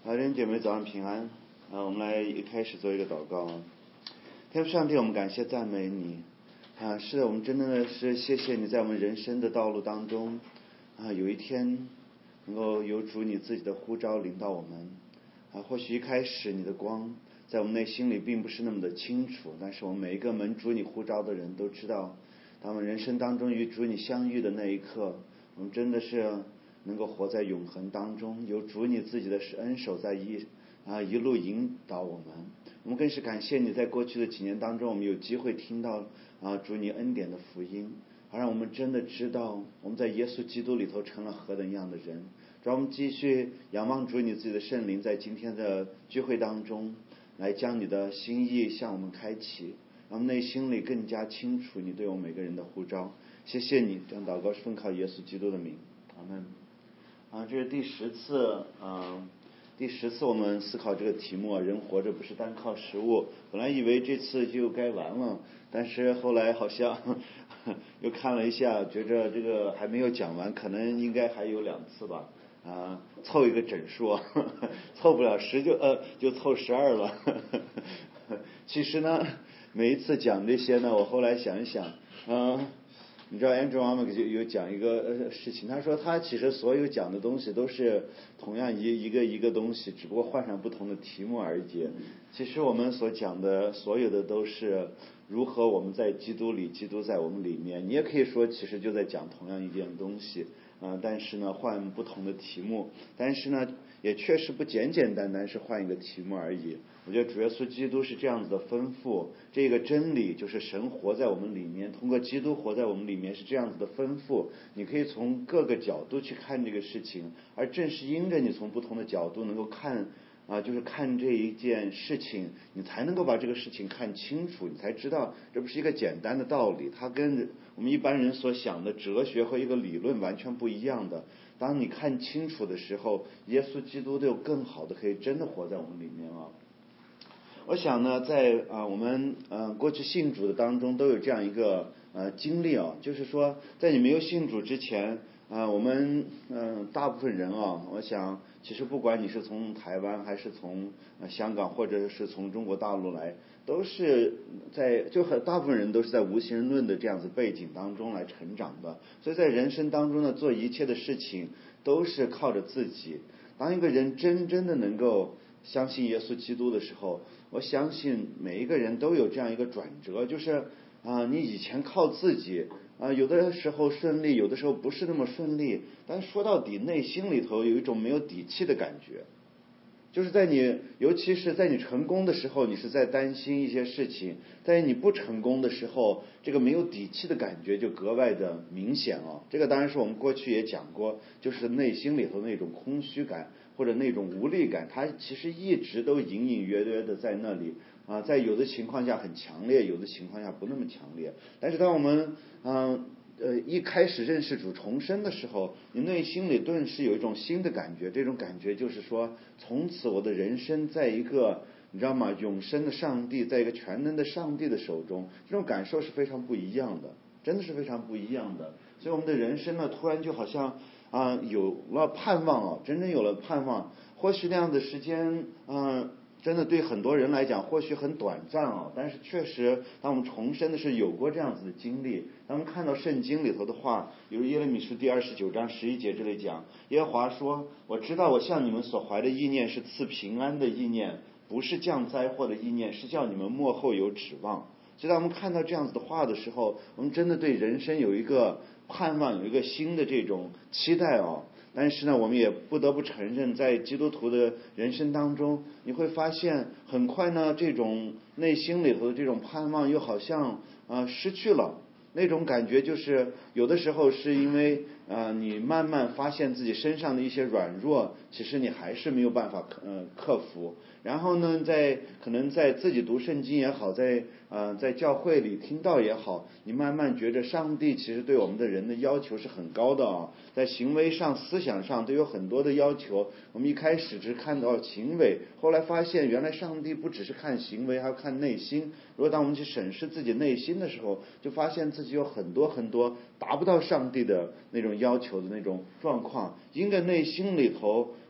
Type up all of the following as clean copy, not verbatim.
弟兄姐妹早上平安。我们来一开始做一个祷告。天父上帝，我们感谢赞美你。是的，我们真的是谢谢你在我们人生的道路当中，有一天能够有主你自己的呼召领导我们。或许一开始你的光在我们内心里并不是那么的清楚，但是我们每一个门主你呼召的人都知道，当我们人生当中与主你相遇的那一刻，我们真的是能够活在永恒当中，有主你自己的恩手在一路引导我们。我们更是感谢你在过去的几年当中，我们有机会听到主你恩典的福音，而让我们真的知道我们在耶稣基督里头成了何等样的人。让我们继续仰望主你自己的圣灵，在今天的聚会当中来将你的心意向我们开启，让我们内心里更加清楚你对我们每个人的呼召。谢谢你，这样祷告是奉靠耶稣基督的名，阿门。这是第10次我们思考这个题目，人活着不是单靠食物。本来以为这次就该完了，但是后来好像又看了一下，觉着这个还没有讲完，可能应该还有2次吧。凑一个整数，凑不了10就凑12了。其实呢，每一次讲这些呢，我后来想一想，你知道 Andrew Wommack 就有讲一个事情，他说他其实所有讲的东西都是同样一个东西，只不过换上不同的题目而已。其实我们所讲的所有的都是如何我们在基督里，基督在我们里面。你也可以说其实就在讲同样一件东西，但是呢换不同的题目，但是呢也确实不简简单单是换一个题目而已。我觉得主耶稣基督是这样子的吩咐，这个真理就是神活在我们里面，通过基督活在我们里面是这样子的吩咐。你可以从各个角度去看这个事情，而正是因着你从不同的角度能够看就是看这一件事情，你才能够把这个事情看清楚，你才知道这不是一个简单的道理，它跟我们一般人所想的哲学和一个理论完全不一样的。当你看清楚的时候，耶稣基督都有更好的可以真的活在我们里面啊。我想呢，在我们过去信主的当中都有这样一个经历啊，就是说在你没有信主之前我们大部分人我想其实不管你是从台湾还是从香港或者是从中国大陆来，都是大部分人都是在无神论的这样子背景当中来成长的，所以在人生当中呢，做一切的事情都是靠着自己。当一个人真正的能够相信耶稣基督的时候，我相信每一个人都有这样一个转折，就是你以前靠自己有的时候顺利，有的时候不是那么顺利，但说到底内心里头有一种没有底气的感觉，就是尤其是在你成功的时候，你是在担心一些事情，在你不成功的时候，这个没有底气的感觉就格外的明显这个当然是我们过去也讲过，就是内心里头那种空虚感或者那种无力感，它其实一直都隐隐约约的在那里在有的情况下很强烈，有的情况下不那么强烈。但是当我们一开始认识主重生的时候，你内心里顿时有一种新的感觉，这种感觉就是说，从此我的人生在一个你知道吗，永生的上帝，在一个全能的上帝的手中，这种感受是非常不一样的，真的是非常不一样的。所以我们的人生呢，突然就好像有了盼望真正有了盼望。或许那样的时间真的对很多人来讲或许很短暂但是确实当我们重生的是有过这样子的经历。当我们看到圣经里头的话，比如耶利米书第29章11节这里讲，耶和华说，我知道我向你们所怀的意念是赐平安的意念，不是降灾祸的意念，是叫你们末后有指望。所以当我们看到这样子的话的时候，我们真的对人生有一个盼望，有一个新的这种期待但是呢，我们也不得不承认，在基督徒的人生当中，你会发现很快呢，这种内心里头的这种盼望又好像失去了。那种感觉就是有的时候是因为你慢慢发现自己身上的一些软弱，其实你还是没有办法克服。然后呢，可能在自己读圣经也好，在教会里听到也好，你慢慢觉着上帝其实对我们的人的要求是很高的在行为上思想上都有很多的要求。我们一开始只看到行为，后来发现原来上帝不只是看行为，还要看内心。如果当我们去审视自己内心的时候，就发现自己有很多很多达不到上帝的那种要求的那种状况，因着内心里头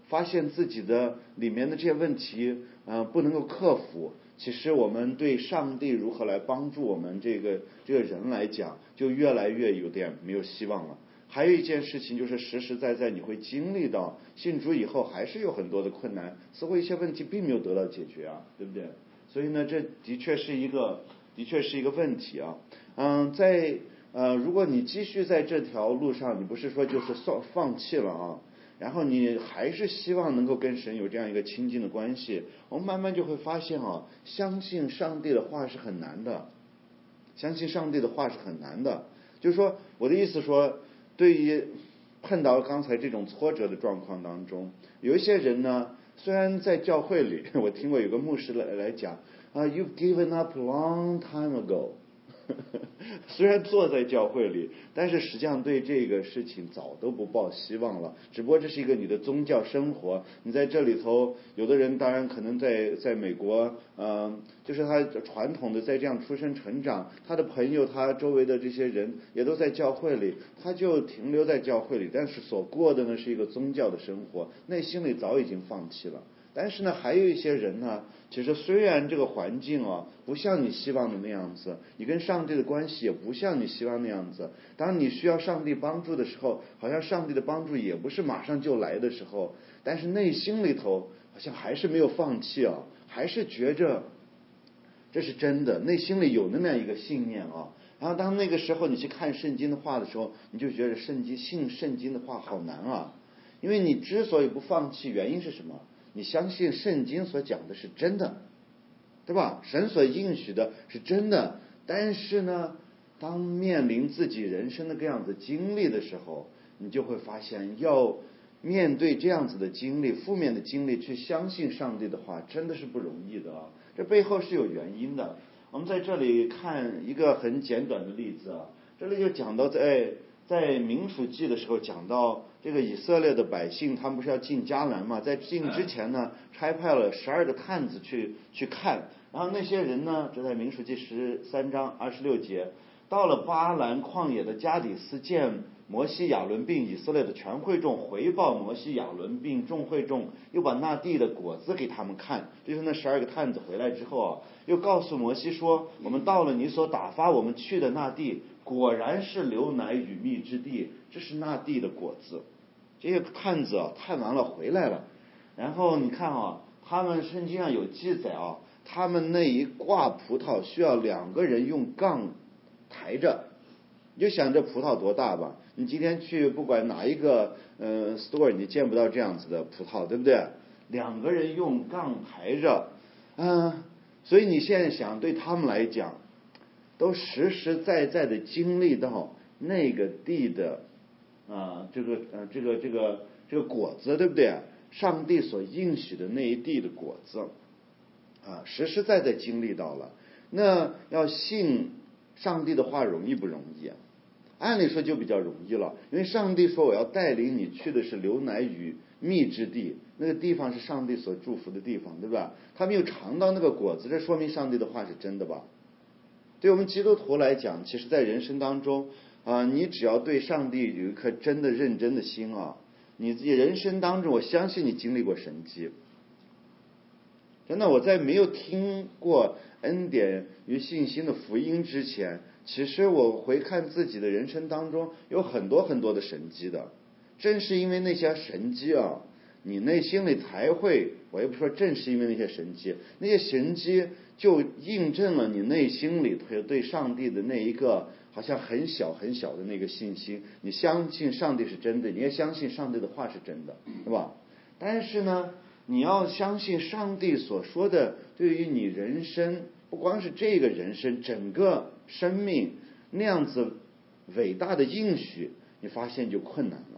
发现自己的里面的这些问题不能够克服，其实我们对上帝如何来帮助我们这个人来讲，就越来越有点没有希望了。还有一件事情就是实实在在你会经历到信主以后还是有很多的困难，似乎一些问题并没有得到解决啊，对不对？所以呢，这的确是一个问题啊。如果你继续在这条路上，你不是说就是放弃了啊，然后你还是希望能够跟神有这样一个亲近的关系，我们慢慢就会发现啊，相信上帝的话是很难的，相信上帝的话是很难的。就是说，我的意思说，对于碰到刚才这种挫折的状况当中，有一些人呢，虽然在教会里，我听过有个牧师来讲，You've given up long time ago 虽然坐在教会里，但是实际上对这个事情早都不抱希望了。只不过这是一个你的宗教生活，你在这里头，有的人当然可能在美国，就是他传统的在这样出生成长，他的朋友，他周围的这些人也都在教会里，他就停留在教会里，但是所过的呢是一个宗教的生活，内心里早已经放弃了。但是呢，还有一些人呢，其实虽然这个环境不像你希望的那样子，你跟上帝的关系也不像你希望那样子，当你需要上帝帮助的时候，好像上帝的帮助也不是马上就来的时候，但是内心里头好像还是没有放弃还是觉着这是真的，内心里有那么样一个信念然后当那个时候你去看圣经的话的时候，你就觉得信圣经的话好难因为你之所以不放弃，原因是什么？你相信圣经所讲的是真的，对吧？神所应许的是真的，但是呢，当面临自己人生的这样子经历的时候，你就会发现要面对这样子的经历，负面的经历，去相信上帝的话，真的是不容易的这背后是有原因的。我们在这里看一个很简短的例子这里就讲到在民数记的时候讲到这个以色列的百姓，他们不是要进迦南嘛？在进之前呢，差派了12个探子去看，然后那些人呢，这在民数记13章26节，到了巴兰旷野的加底斯，见摩西亚伦并以色列的全会众，回报摩西亚伦并众会众，又把那地的果子给他们看。就是那12个探子回来之后又告诉摩西说，我们到了你所打发我们去的那地，果然是流奶与蜜之地，这是那地的果子。这些探子探完了回来了，然后你看他们圣经上有记载他们那一挂葡萄需要2个人用杠抬着。你就想这葡萄多大吧，你今天去不管哪一个store， 你见不到这样子的葡萄，对不对？2个人用杠抬着所以你现在想，对他们来讲都实实在在的经历到那个地的这个果子，对不对？上帝所应许的那一地的果子实实在在经历到了。那要信上帝的话容易不容易按理说就比较容易了，因为上帝说我要带领你去的是流奶与蜜之地，那个地方是上帝所祝福的地方，对吧？他们又尝到那个果子，这说明上帝的话是真的吧？对我们基督徒来讲，其实在人生当中你只要对上帝有一颗真的认真的心你自己人生当中，我相信你经历过神迹。真的，我在没有听过恩典与信心的福音之前，其实我回看自己的人生当中有很多很多的神迹的。正是因为那些神迹你内心里才会，我也不说正是因为那些神迹，那些神迹就印证了你内心里头对上帝的那一个好像很小很小的那个信心。你相信上帝是真的，你也相信上帝的话是真的，对吧？但是呢，你要相信上帝所说的对于你人生，不光是这个人生，整个生命那样子伟大的应许，你发现就困难了。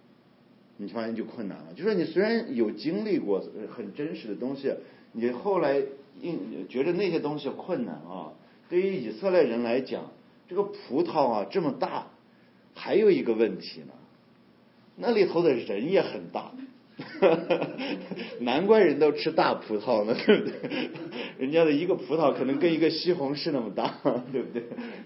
就说你虽然有经历过很真实的东西，你后来觉得那些东西困难对于以色列人来讲，这个葡萄这么大，还有一个问题呢，那里头的人也很大难怪人都吃大葡萄呢，对不对？人家的一个葡萄可能跟一个西红柿那么大，对不对？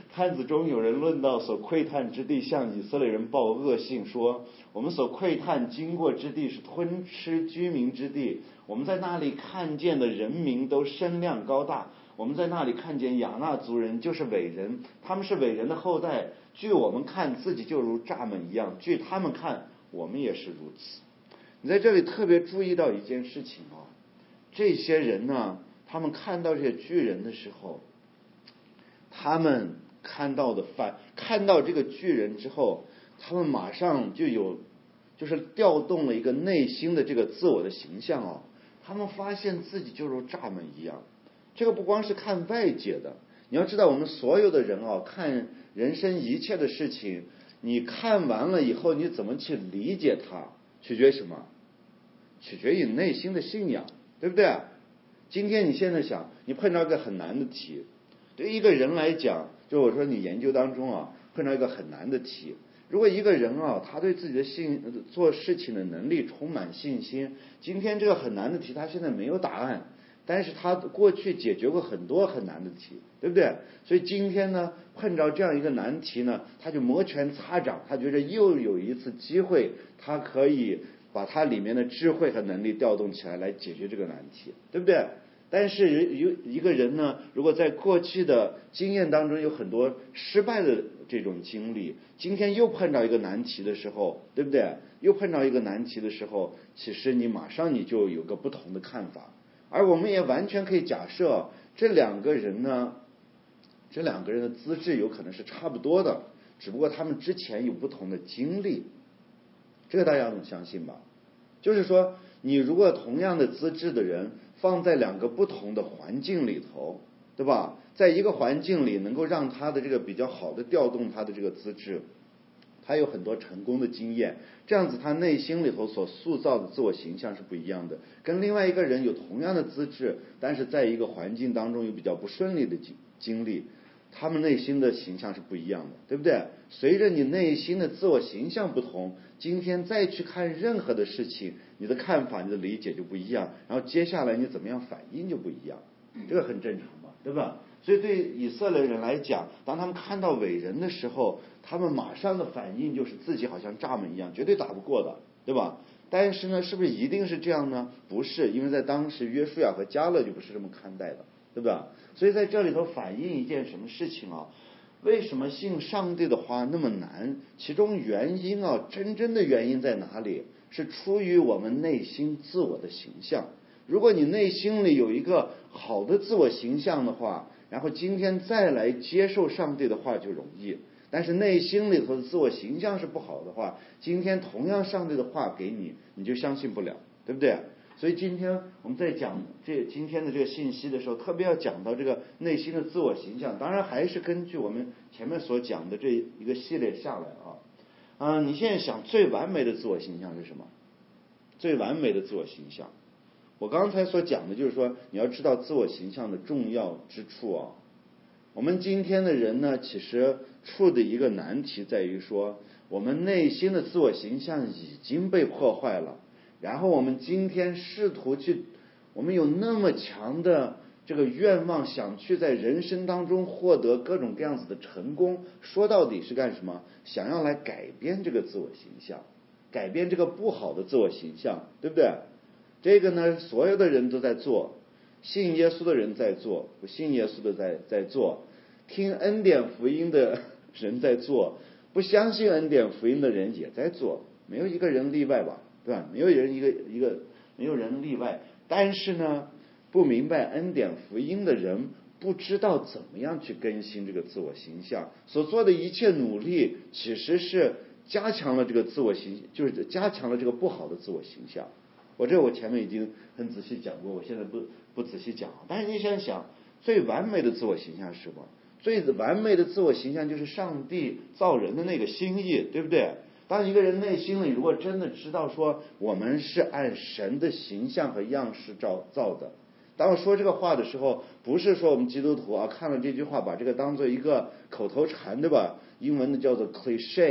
探子中有人论到所窥探之地，向以色列人报恶信，说我们所窥探经过之地是吞吃居民之地，我们在那里看见的人民都身量高大，我们在那里看见亚衲族人就是伟人，他们是伟人的后代，据我们看自己就如蚱蜢一样，据他们看我们也是如此。你在这里特别注意到一件事情啊，这些人呢，他们看到这些巨人的时候，他们看到这个巨人之后，他们马上就是调动了一个内心的这个自我的形象啊，他们发现自己就如蚱蜢一样。这个不光是看外界的，你要知道我们所有的人啊，看人生一切的事情，你看完了以后，你怎么去理解它，取决于什么？取决于内心的信仰，对不对？今天你现在想，你碰到一个很难的题，对一个人来讲，就我说你研究当中啊，碰到一个很难的题，如果一个人啊，他对自己的做事情的能力充满信心，今天这个很难的题他现在没有答案，但是他过去解决过很多很难的题，对不对？所以今天呢，碰着这样一个难题呢，他就摩拳擦掌，他觉得又有一次机会，他可以把他里面的智慧和能力调动起来解决这个难题，对不对？但是一个人呢，如果在过去的经验当中有很多失败的这种经历，今天又碰到一个难题的时候，对不对？又碰到一个难题的时候，其实你马上你就有个不同的看法。而我们也完全可以假设，这两个人的资质有可能是差不多的，只不过他们之前有不同的经历，这个大家能相信吧？就是说，你如果同样的资质的人放在两个不同的环境里头，对吧？在一个环境里能够让他的这个比较好的调动他的这个资质，他有很多成功的经验，这样子他内心里头所塑造的自我形象是不一样的，跟另外一个人有同样的资质，但是在一个环境当中有比较不顺利的经历，他们内心的形象是不一样的，对不对？随着你内心的自我形象不同，今天再去看任何的事情，你的看法你的理解就不一样，然后接下来你怎么样反应就不一样，这个很正常嘛，对吧？所以对以色列人来讲，当他们看到伟人的时候，他们马上的反应就是自己好像蚱蜢一样，绝对打不过的，对吧？但是呢，是不是一定是这样呢？不是，因为在当时约书亚和迦勒就不是这么看待的，对吧？所以在这里头反映一件什么事情啊？为什么信上帝的话那么难？其中原因啊，真正的原因在哪里？是出于我们内心自我的形象。如果你内心里有一个好的自我形象的话，然后今天再来接受上帝的话就容易。但是内心里头的自我形象是不好的话，今天同样上帝的话给你，你就相信不了，对不对？所以今天我们在讲今天的这个信息的时候，特别要讲到这个内心的自我形象，当然还是根据我们前面所讲的这一个系列下来啊。你现在想最完美的自我形象是什么？最完美的自我形象，我刚才所讲的就是说，你要知道自我形象的重要之处啊。我们今天的人呢，其实处的一个难题在于说，我们内心的自我形象已经被破坏了，然后我们今天试图我们有那么强的这个愿望，想去在人生当中获得各种各样子的成功，说到底是干什么？想要来改变这个自我形象，改变这个不好的自我形象，对不对？这个呢，所有的人都在做，信耶稣的人在做，不信耶稣的在做，听恩典福音的人在做，不相信恩典福音的人也在做，没有一个人例外吧，对吧？没有人例外。但是呢，不明白恩典福音的人不知道怎么样去更新这个自我形象，所做的一切努力其实是加强了这个自我形，就是加强了这个不好的自我形象。我前面已经很仔细讲过，我现在不仔细讲。但是你想，最完美的自我形象是什么？最完美的自我形象就是上帝造人的那个心意，对不对？当一个人内心里如果真的知道说我们是按神的形象和样式造的，当我说这个话的时候，不是说我们基督徒看了这句话把这个当做一个口头禅，对吧？英文的叫做 cliche，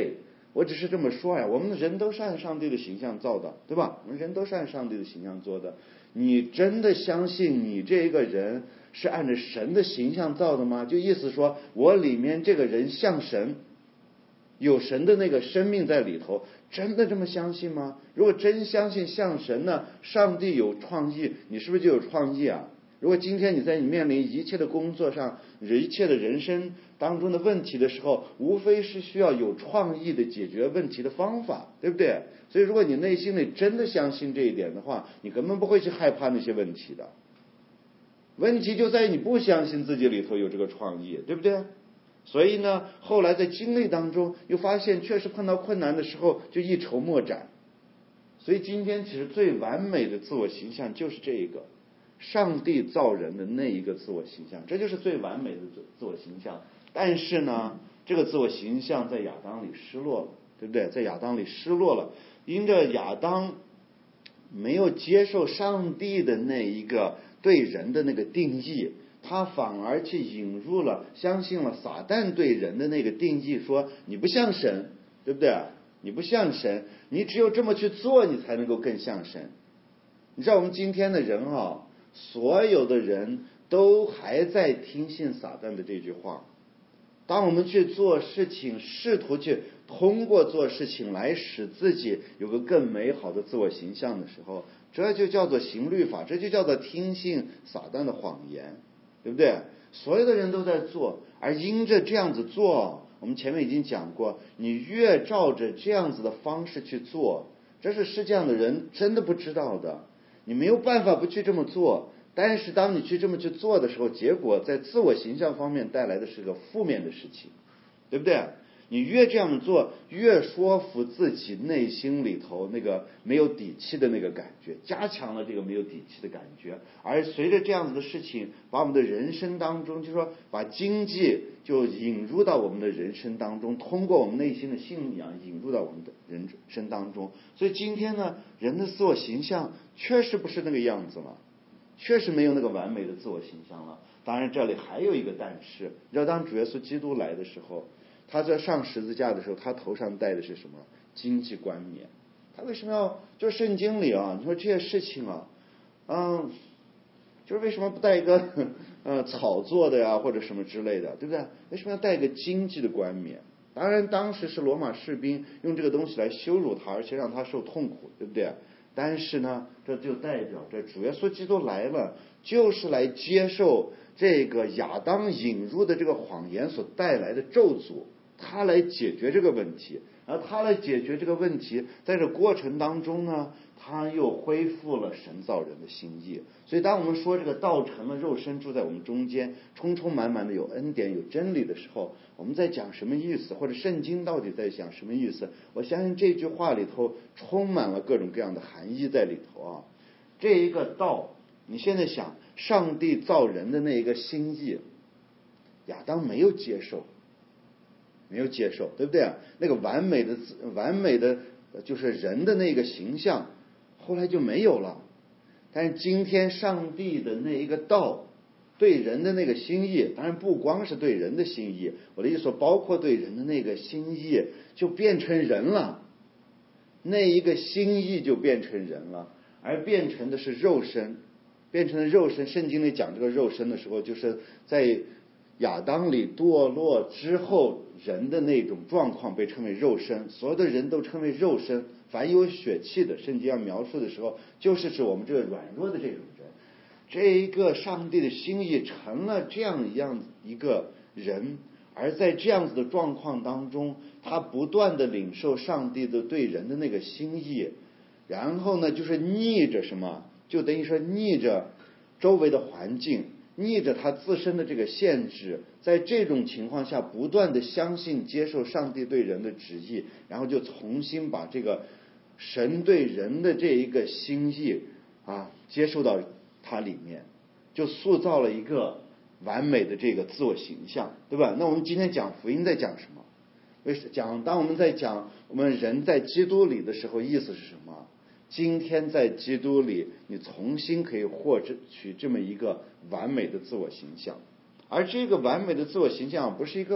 我只是这么说呀，我们人都是按上帝的形象造的，对吧？我们人都是按上帝的形象做的。你真的相信你这个人是按照神的形象造的吗？就意思说我里面这个人像神，有神的那个生命在里头，真的这么相信吗？如果真相信像神呢，上帝有创意，你是不是就有创意啊？如果今天你在你面临一切的工作上，一切的人生当中的问题的时候，无非是需要有创意的解决问题的方法，对不对？所以如果你内心里真的相信这一点的话，你根本不会去害怕那些问题的。问题就在于你不相信自己里头有这个创意，对不对？所以呢，后来在经历当中又发现确实碰到困难的时候就一筹莫展。所以今天其实最完美的自我形象就是这一个，上帝造人的那一个自我形象，这就是最完美的自我形象。但是呢，这个自我形象在亚当里失落了，对不对？在亚当里失落了，因着亚当没有接受上帝的那一个对人的那个定义，他反而去引入了相信了撒旦对人的那个定义，说你不像神，对不对？你不像神，你只有这么去做你才能够更像神。你知道我们今天的人啊，所有的人都还在听信撒旦的这句话。当我们去做事情，试图去通过做事情来使自己有个更美好的自我形象的时候，这就叫做行律法，这就叫做听信撒旦的谎言，对不对？所有的人都在做，而因着这样子做，我们前面已经讲过，你越照着这样子的方式去做，这是世界上的人真的不知道的，你没有办法不去这么做。但是当你去这么去做的时候，结果在自我形象方面带来的是个负面的事情，对不对？你越这样做，越说服自己内心里头那个没有底气的那个感觉，加强了这个没有底气的感觉。而随着这样子的事情，把我们的人生当中，就是说把经济就引入到我们的人生当中，通过我们内心的信仰引入到我们的人生当中。所以今天呢，人的自我形象确实不是那个样子了，确实没有那个完美的自我形象了。当然这里还有一个但是，你知道当主耶稣基督来的时候，他在上十字架的时候，他头上戴的是什么？荆棘冠冕。他为什么要，就是圣经里啊，你说这些事情啊，就是为什么不戴一个草做的呀，或者什么之类的，对不对？为什么要戴一个荆棘的冠冕？当然当时是罗马士兵用这个东西来羞辱他，而且让他受痛苦，对不对？但是呢，这就代表着主耶稣基督来了，就是来接受这个亚当引入的这个谎言所带来的咒诅，他来解决这个问题。而他来解决这个问题，在这过程当中呢，他又恢复了神造人的心意。所以当我们说这个道成了肉身住在我们中间，充充满满的有恩典有真理的时候，我们在讲什么意思，或者圣经到底在讲什么意思？我相信这句话里头充满了各种各样的含义在里头啊。这一个道，你现在想上帝造人的那一个心意，亚当没有接受，对不对啊？那个完美的就是人的那个形象，后来就没有了。但是今天上帝的那一个道，对人的那个心意，当然不光是对人的心意，我的意思说包括对人的那个心意，就变成人了。那一个心意就变成人了，而变成的是肉身，变成了肉身。圣经里讲这个肉身的时候，就是在亚当里堕落之后，人的那种状况被称为肉身，所有的人都称为肉身。凡有血气的，圣经要描述的时候，就是指我们这个软弱的这种人。这一个上帝的心意成了这样一个人，而在这样子的状况当中，他不断的领受上帝的对人的那个心意，然后呢，就是逆着什么，就等于说逆着周围的环境，逆着他自身的这个限制，在这种情况下不断的相信接受上帝对人的旨意，然后就重新把这个神对人的这一个心意接受到它里面，就塑造了一个完美的这个自我形象，对吧？那我们今天讲福音在讲什么？当我们在讲我们人在基督里的时候，意思是什么？今天在基督里，你重新可以获取这么一个完美的自我形象，而这个完美的自我形象不是一个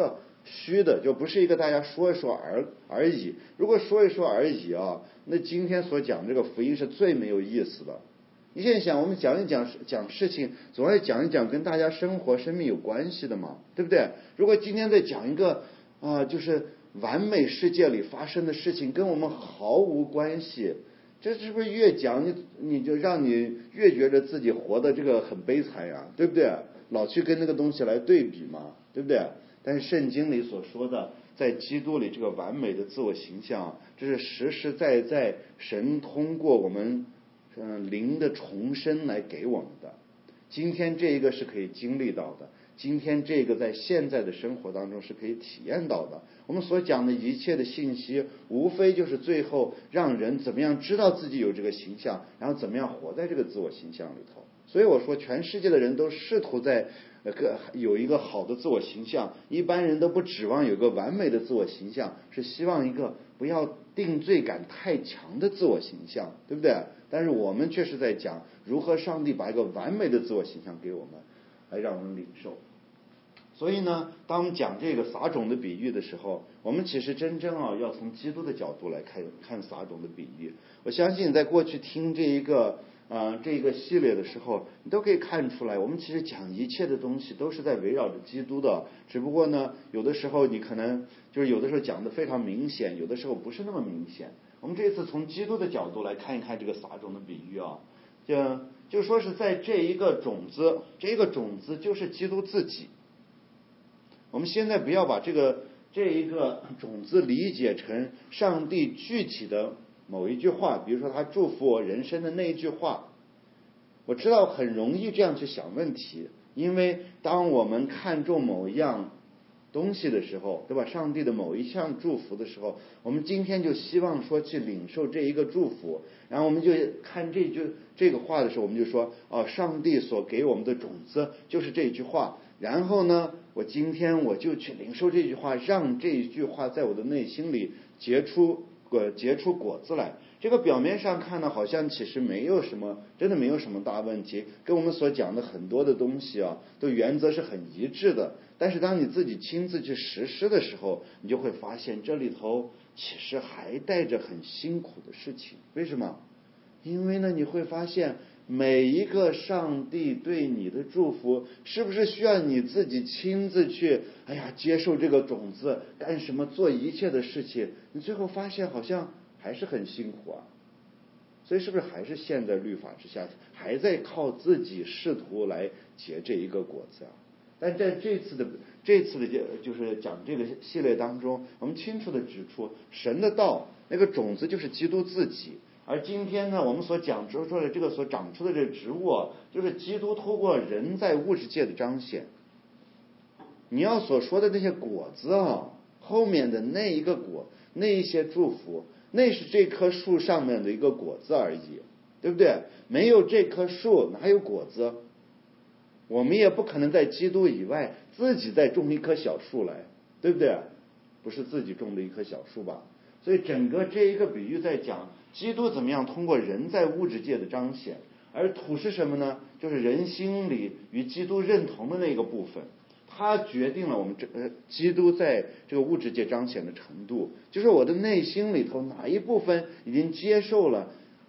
虚的，就不是一个大家说一说而已。如果说一说而已啊，那今天所讲这个福音是最没有意思的。你现在想，我们讲一讲事情，总要讲一讲跟大家生活生命有关系的嘛，对不对？如果今天再讲一个就是完美世界里发生的事情，跟我们毫无关系，这是不是越讲你就让你越觉得自己活的这个很悲惨呀，对不对？老去跟那个东西来对比嘛，对不对？但是圣经里所说的，在基督里这个完美的自我形象，这是实实在在神通过我们灵的重生来给我们的。今天这一个是可以经历到的，今天这个在现在的生活当中是可以体验到的。我们所讲的一切的信息，无非就是最后让人怎么样知道自己有这个形象，然后怎么样活在这个自我形象里头。所以我说，全世界的人都试图在有一个好的自我形象，一般人都不指望有个完美的自我形象，是希望一个不要定罪感太强的自我形象，对不对？但是我们却是在讲如何上帝把一个完美的自我形象给我们，来让我们领受。所以呢，当我们讲这个撒种的比喻的时候，我们其实真正要从基督的角度来看撒种的比喻。我相信在过去听这个系列的时候，你都可以看出来，我们其实讲一切的东西都是在围绕着基督的，只不过呢，有的时候你可能就是有的时候讲的非常明显，有的时候不是那么明显。我们这次从基督的角度来看一看这个撒种的比喻啊，就说是在这一个种子就是基督自己。我们现在不要把这一个种子理解成上帝具体的某一句话，比如说他祝福我人生的那一句话。我知道很容易这样去想问题，因为当我们看重某一样东西的时候，对吧？上帝的某一项祝福的时候，我们今天就希望说去领受这一个祝福，然后我们就看这个话的时候，我们就说上帝所给我们的种子就是这句话，然后呢，我今天我就去领受这句话，让这一句话在我的内心里结出果子来。这个表面上看呢，好像其实真的没有什么大问题，跟我们所讲的很多的东西都原则是很一致的。但是当你自己亲自去实施的时候，你就会发现这里头其实还带着很辛苦的事情。为什么？因为呢，你会发现每一个上帝对你的祝福，是不是需要你自己亲自去接受这个种子，干什么做一切的事情？你最后发现好像还是很辛苦啊。所以是不是还是陷在律法之下，还在靠自己试图来结这一个果子啊？但在这次的就是讲这个系列当中，我们清楚的指出，神的道那个种子就是基督自己。而今天呢，我们所讲出的这个所长出的这个植物就是基督透过人在物质界的彰显。你要所说的那些果子后面的那一个果，那一些祝福，那是这棵树上面的一个果子而已，对不对？没有这棵树哪有果子？我们也不可能在基督以外自己再种一棵小树来，对不对？不是自己种的一棵小树吧？所以整个这一个比喻在讲基督怎么样通过人在物质界的彰显，而土是什么呢？就是人心里与基督认同的那个部分，它决定了我们基督在这个物质界彰显的程度，就是我的内心里头哪一部分已经接受了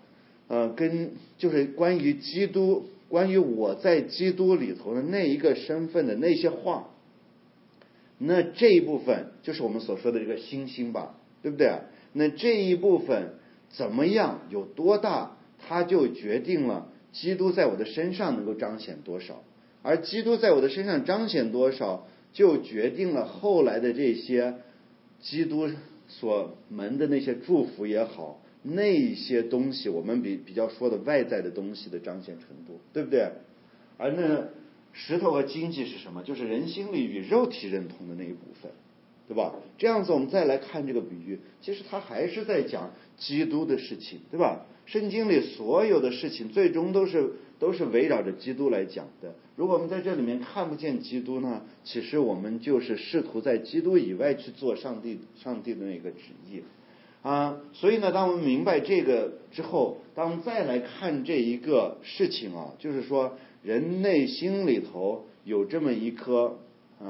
就是关于基督，关于我在基督里头的那一个身份的那些话，那这一部分就是我们所说的这个信心吧，对不对？那这一部分怎么样有多大，它就决定了基督在我的身上能够彰显多少，而基督在我的身上彰显多少，就决定了后来的这些基督所门的那些祝福也好，那些东西我们比较说的外在的东西的彰显程度，对不对？而那石头和经济是什么？就是人心里与肉体认同的那一部分，对吧？这样子我们再来看这个比喻，其实它还是在讲基督的事情，对吧？圣经里所有的事情最终都是围绕着基督来讲的。如果我们在这里面看不见基督呢，其实我们就是试图在基督以外去做上帝的那个旨意所以呢，当我们明白这个之后，当我们再来看这一个事情就是说人内心里头有这么一颗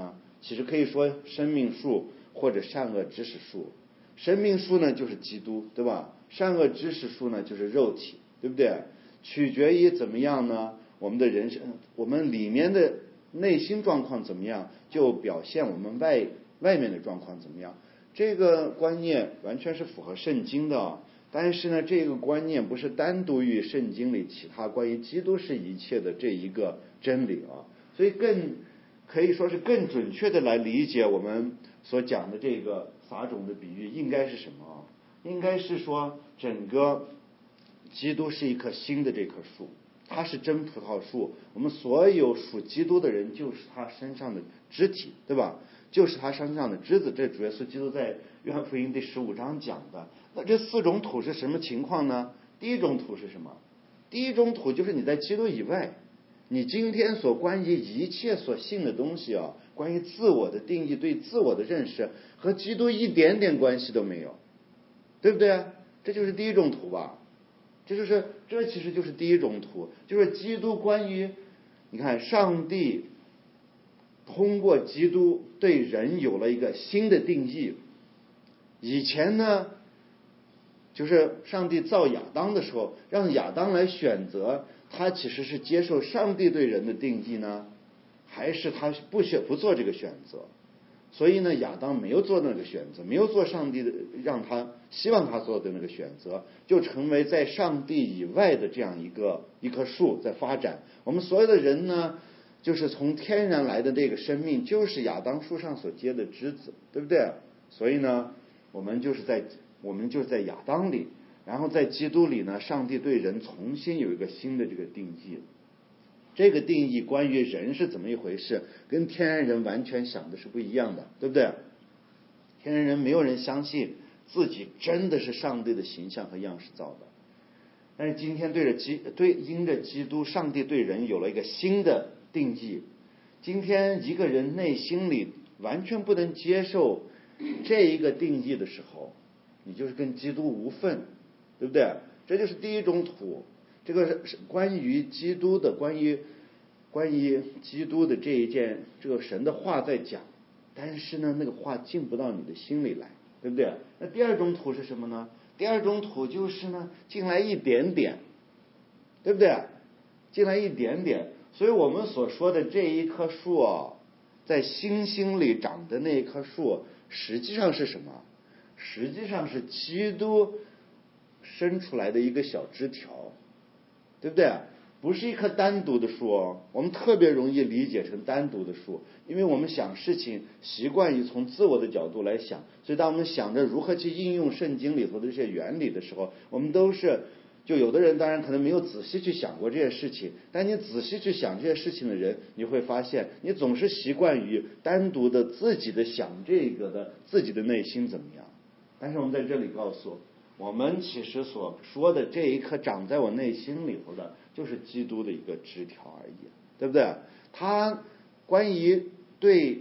其实可以说生命树或者善恶知识树。生命树呢就是基督，对吧？善恶知识树呢就是肉体，对不对？取决于怎么样呢？我们的人生，我们里面的内心状况怎么样，就表现我们外面的状况怎么样。这个观念完全是符合圣经的，但是呢，这个观念不是单独于圣经里其他关于基督是一切的这一个真理啊，所以可以说是更准确的来理解我们所讲的这个撒种的比喻应该是什么？应该是说整个基督是一棵新的这棵树，它是真葡萄树，我们所有属基督的人就是他身上的肢体，对吧？就是他身上的枝子，这主耶稣基督在约翰福音第15章讲的。那这4种土是什么情况呢？第一种土是什么？第一种土就是你在基督以外，你今天所关于一切所信的东西啊，关于自我的定义、对自我的认识，和基督一点点关系都没有，对不对啊？这就是第一种土吧？这其实就是第一种土，就是基督关于，你看上帝通过基督对人有了一个新的定义。以前呢，就是上帝造亚当的时候，让亚当来选择，他其实是接受上帝对人的定义呢，还是他不做这个选择？所以呢，亚当没有做那个选择，没有做上帝的让他希望他做的那个选择，就成为在上帝以外的这样一棵树在发展。我们所有的人呢，就是从天然来的这个生命，就是亚当树上所结的枝子，对不对？所以呢，我们就是在亚当里，然后在基督里呢，上帝对人重新有一个新的这个定义。这个定义关于人是怎么一回事，跟天然人完全想的是不一样的，对不对？天然人没有人相信自己真的是上帝的形象和样式造的，但是今天因着基督，上帝对人有了一个新的定义。今天一个人内心里完全不能接受这一个定义的时候，你就是跟基督无份，对不对？这就是第一种土。这个是关于基督的，关于基督的这个神的话在讲，但是呢，那个话进不到你的心里来，对不对？那第二种土是什么呢？第二种土就是呢，进来一点点，对不对？进来一点点。所以我们所说的这一棵树啊，在星星里长的那一棵树，实际上是什么？实际上是基督生出来的一个小枝条，对不对？不是一棵单独的树哦。我们特别容易理解成单独的树，因为我们想事情习惯于从自我的角度来想，所以当我们想着如何去应用圣经里头的这些原理的时候，我们都是，就有的人当然可能没有仔细去想过这些事情，但你仔细去想这些事情的人，你会发现你总是习惯于单独的自己的想这个的自己的内心怎么样。但是我们在这里告诉我们，其实所说的这一颗长在我内心里头的，就是基督的一个枝条而已，对不对？他关于对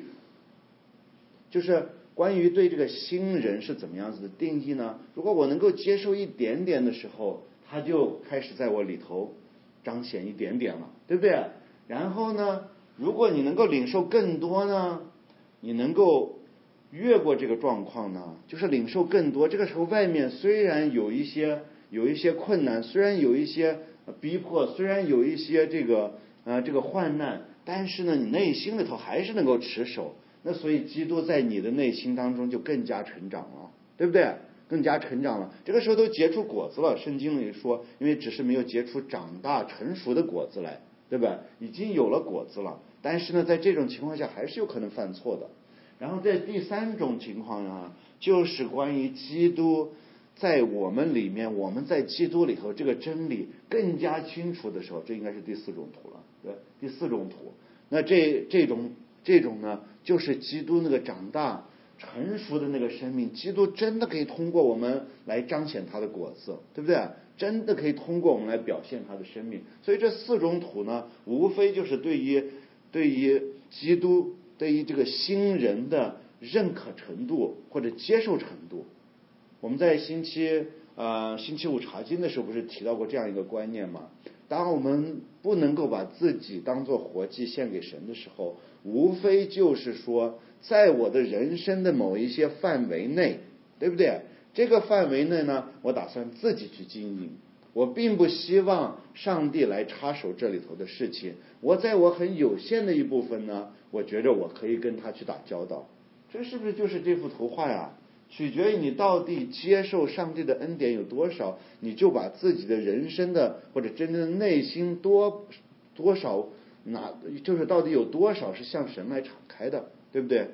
这个新人是怎么样子的定义呢？如果我能够接受一点点的时候，他就开始在我里头彰显一点点了，对不对？然后呢，如果你能够领受更多呢，你能够越过这个状况呢，就是领受更多。这个时候外面虽然有一些困难，虽然有一些逼迫，虽然有一些这个患难，但是呢，你内心里头还是能够持守。那所以基督在你的内心当中就更加成长了，对不对？更加成长了。这个时候都结出果子了。圣经里说，因为只是没有结出长大成熟的果子来，对吧？已经有了果子了，但是呢，在这种情况下还是有可能犯错的。然后在第三种情况呢，就是关于基督在我们里面，我们在基督里头这个真理更加清楚的时候，这应该是第四种土了，对，第四种土。那这种呢，就是基督那个长大成熟的那个生命，基督真的可以通过我们来彰显他的果子，对不对？真的可以通过我们来表现他的生命。所以这四种土呢，无非就是对于基督，对于这个新人的认可程度或者接受程度。我们在星期五查经的时候不是提到过这样一个观念吗？ 当我们不能够把自己当作活祭献给神的时候，无非就是说，在我的人生的某一些范围内，对不对？这个范围内呢，我打算自己去经营，我并不希望上帝来插手这里头的事情。我在我很有限的一部分呢，我觉着我可以跟他去打交道。这是不是就是这幅图画呀？取决于你到底接受上帝的恩典有多少，你就把自己的人生的或者真正的内心多少就是到底有多少是向神来敞开的，对不对？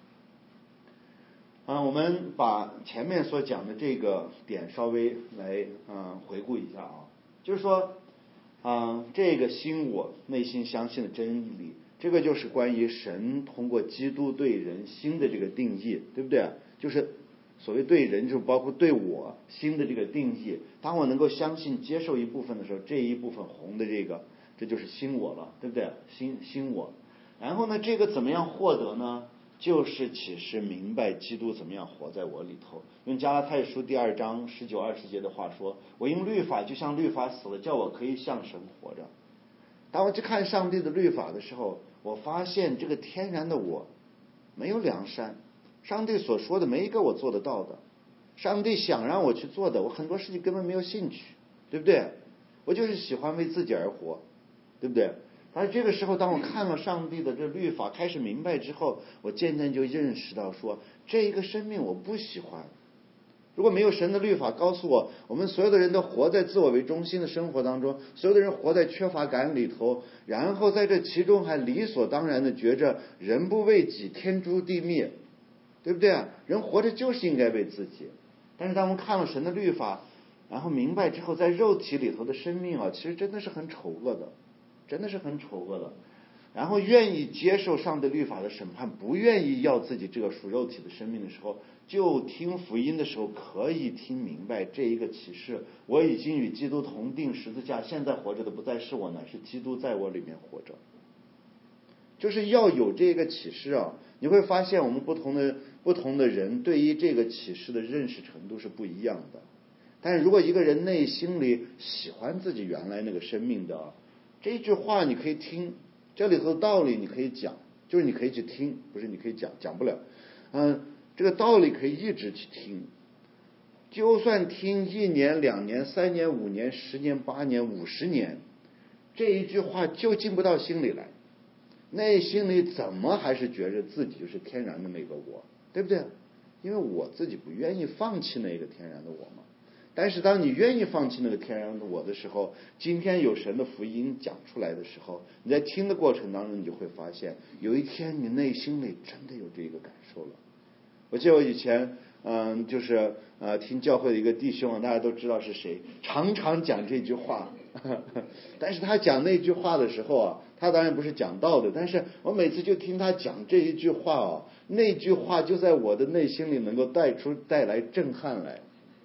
我们把前面所讲的这个点稍微来回顾一下啊，就是说这个新我内心相信的真理，这个就是关于神通过基督对人心的这个定义，对不对？就是所谓对人，就包括对我心的这个定义。当我能够相信接受一部分的时候，这一部分红的这就是新我了，对不对？新我。然后呢，这个怎么样获得呢？就是启示明白基督怎么样活在我里头。用加拉太书第2章19、20节的话说，我因律法就像律法死了，叫我可以向神活着。当我去看上帝的律法的时候，我发现这个天然的我没有良善，上帝所说的没一个我做得到的，上帝想让我去做的，我很多事情根本没有兴趣，对不对？我就是喜欢为自己而活，对不对？而这个时候，当我看了上帝的这律法，开始明白之后，我渐渐就认识到说，这一个生命我不喜欢。如果没有神的律法告诉我，我们所有的人都活在自我为中心的生活当中，所有的人活在缺乏感里头，然后在这其中还理所当然的觉着人不为己，天诛地灭，对不对啊？人活着就是应该为自己。但是当我们看了神的律法，然后明白之后，在肉体里头的生命其实真的是很丑恶的，真的是很丑恶的。然后愿意接受上帝律法的审判，不愿意要自己这个属肉体的生命的时候，就听福音的时候可以听明白这一个启示：我已经与基督同定十字架，现在活着的不再是我，乃是基督在我里面活着。就是要有这个启示你会发现我们不同的人对于这个启示的认识程度是不一样的。但是如果一个人内心里喜欢自己原来那个生命的，这一句话你可以听，这里头的道理你可以讲，就是你可以去听，不是你可以讲不了。这个道理可以一直去听，就算听1年、2年、3年、5年、10年、8年、50年，这一句话就进不到心里来，内心里怎么还是觉着自己就是天然的那个我，对不对？因为我自己不愿意放弃那个天然的我嘛。但是当你愿意放弃那个天然的我的时候，今天有神的福音讲出来的时候，你在听的过程当中，你就会发现有一天你内心里真的有这个感受了。我记得我以前就是听教会的一个弟兄大家都知道是谁，常常讲这句话但是他讲那句话的时候他当然不是讲道的，但是我每次就听他讲这一句话那句话就在我的内心里能够带来震撼来。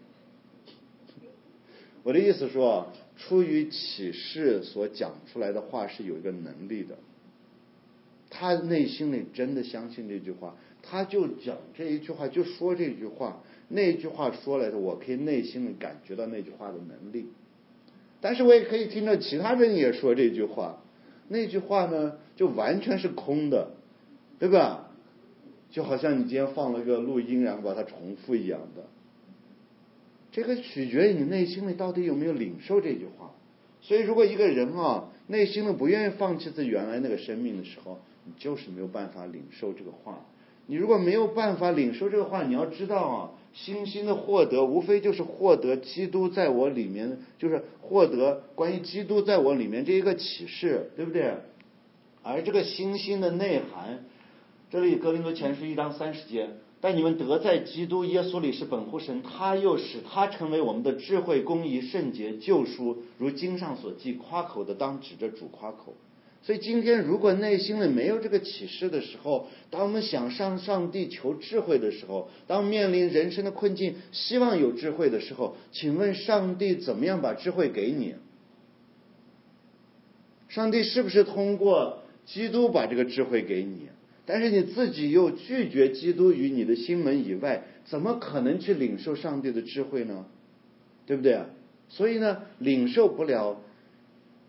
我的意思说出于启示所讲出来的话是有一个能力的，他内心里真的相信这句话，他就讲这一句话，就说这句话，那句话说来的我可以内心里感觉到那句话的能力。但是我也可以听到其他人也说这句话，那句话呢就完全是空的，对吧？就好像你今天放了个录音然后把它重复一样的。这个取决于你内心里到底有没有领受这句话。所以如果一个人内心里不愿意放弃自己原来那个生命的时候，你就是没有办法领受这个话。你如果没有办法领受这个话，你要知道新兴的获得无非就是获得基督在我里面，就是获得关于基督在我里面这一个启示，对不对？而这个新兴的内涵，这里哥林多前书1章30节，但你们得在基督耶稣里是本乎神，他又使他成为我们的智慧、公义、圣洁、救赎，如经上所记，夸口的当指着主夸口。所以今天如果内心里没有这个启示的时候，当我们想向上帝求智慧的时候，当面临人生的困境希望有智慧的时候，请问上帝怎么样把智慧给你？上帝是不是通过基督把这个智慧给你？但是你自己又拒绝基督于你的心门以外，怎么可能去领受上帝的智慧呢？对不对？所以呢，领受不了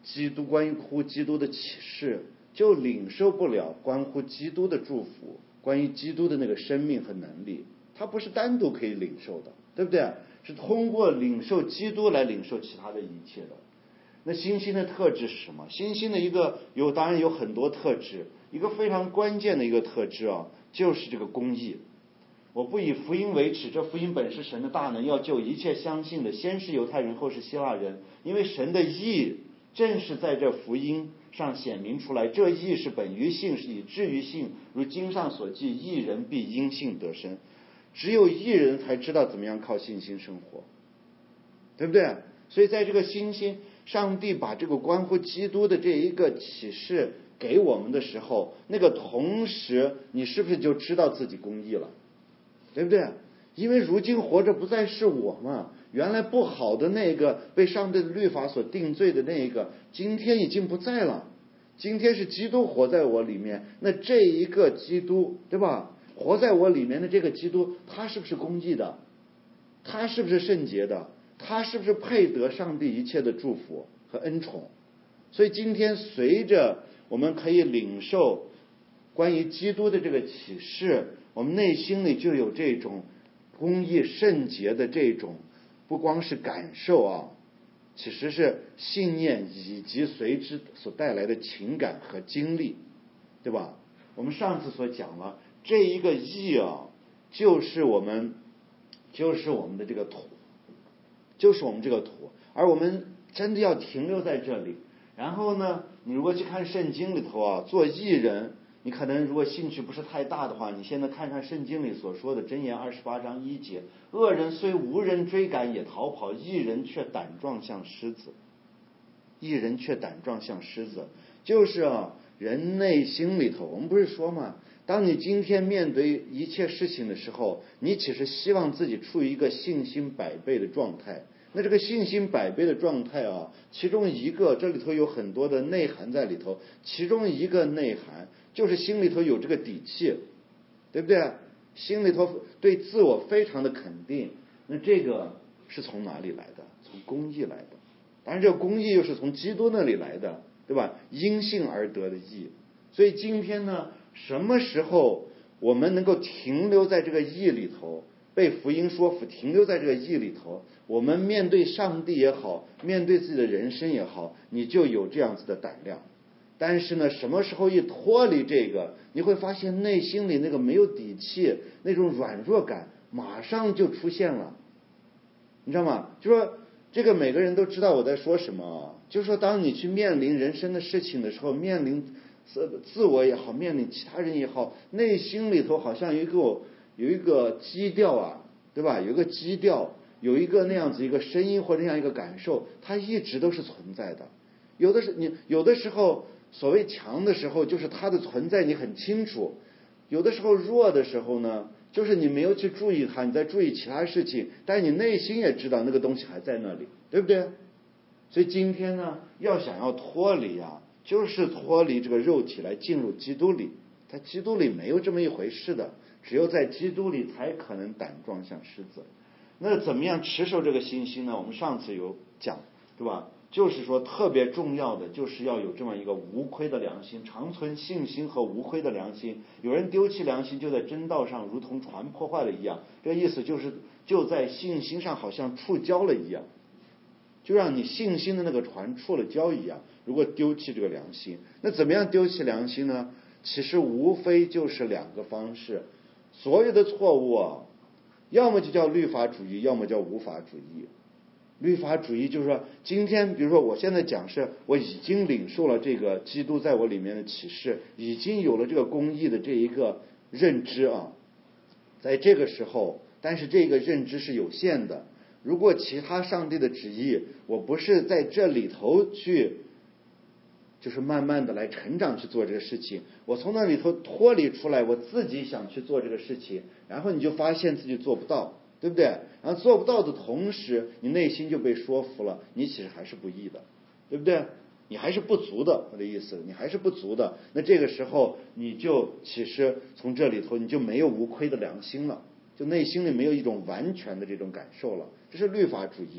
基督关乎基督的启示，就领受不了关乎基督的祝福，关于基督的那个生命和能力，它不是单独可以领受的，对不对？是通过领受基督来领受其他的一切的。那信心的特质是什么？信心的当然有很多特质，一个非常关键的一个特质就是这个公义。我不以福音为耻，这福音本是神的大能，要救一切相信的，先是犹太人，后是希腊人。因为神的义正是在这福音上显明出来，这义是本于信，是以至于信。如经上所记，义人必因信得生。只有义人才知道怎么样靠信心生活，对不对？所以在这个信心，上帝把这个关乎基督的这一个启示给我们的时候，那个同时你是不是就知道自己公义了？对不对？因为如今活着不再是我嘛，原来不好的那个被上帝的律法所定罪的那个，今天已经不在了。今天是基督活在我里面，那这一个基督，对吧？活在我里面的这个基督，他是不是公义的？他是不是圣洁的？他是不是配得上帝一切的祝福和恩宠？所以今天随着我们可以领受关于基督的这个启示，我们内心里就有这种公义圣洁的这种不光是感受其实是信念以及随之所带来的情感和经历，对吧？我们上次所讲了，这一个义就是我们的这个土，就是我们这个土，而我们真的要停留在这里。然后呢，你如果去看圣经里头做义人，你可能如果兴趣不是太大的话，你现在看看圣经里所说的箴言28章1节，恶人虽无人追赶也逃跑，义人却胆壮像狮子。义人却胆壮像狮子，就是人内心里头，我们不是说嘛，当你今天面对一切事情的时候，你其实希望自己处于一个信心百倍的状态。那这个信心百倍的状态其中一个，这里头有很多的内涵在里头，其中一个内涵就是心里头有这个底气，对不对？心里头对自我非常的肯定。那这个是从哪里来的？从公义来的。当然这个公义又是从基督那里来的，对吧？因信而得的义。所以今天呢，什么时候我们能够停留在这个义里头，被福音说服，停留在这个义里头，我们面对上帝也好，面对自己的人生也好，你就有这样子的胆量。但是呢，什么时候一脱离这个，你会发现内心里那个没有底气，那种软弱感马上就出现了，你知道吗？就说这个每个人都知道我在说什么，就是说当你去面临人生的事情的时候，面临自我也好，面临其他人也好，内心里头好像有一个基调对吧？有一个基调，有一个那样子一个声音或者那样一个感受，它一直都是存在的。有的时候所谓强的时候，就是它的存在你很清楚；有的时候弱的时候呢，就是你没有去注意它，你在注意其他事情，但是你内心也知道那个东西还在那里，对不对？所以今天呢，想要脱离就是脱离这个肉体来进入基督里。在基督里没有这么一回事的，只有在基督里才可能胆壮像狮子。那怎么样持守这个信心呢？我们上次有讲，对吧？就是说特别重要的就是要有这么一个无亏的良心，长存信心和无亏的良心。有人丢弃良心，就在真道上如同船破坏了一样，这个意思就是就在信心上好像触礁了一样，就让你信心的那个船触了礁一样。如果丢弃这个良心，那怎么样丢弃良心呢？其实无非就是两个方式。所有的错误要么就叫律法主义，要么叫无法主义。律法主义就是说，今天比如说我现在讲是我已经领受了这个基督在我里面的启示，已经有了这个公义的这一个认知在这个时候，但是这个认知是有限的。如果其他上帝的旨意我不是在这里头去就是慢慢的来成长去做这个事情，我从那里头脱离出来，我自己想去做这个事情，然后你就发现自己做不到，对不对？然后做不到的同时，你内心就被说服了，你其实还是不义的，对不对？你还是不足的，我的意思，你还是不足的。那这个时候你就其实从这里头你就没有无亏的良心了，就内心里没有一种完全的这种感受了，这是律法主义。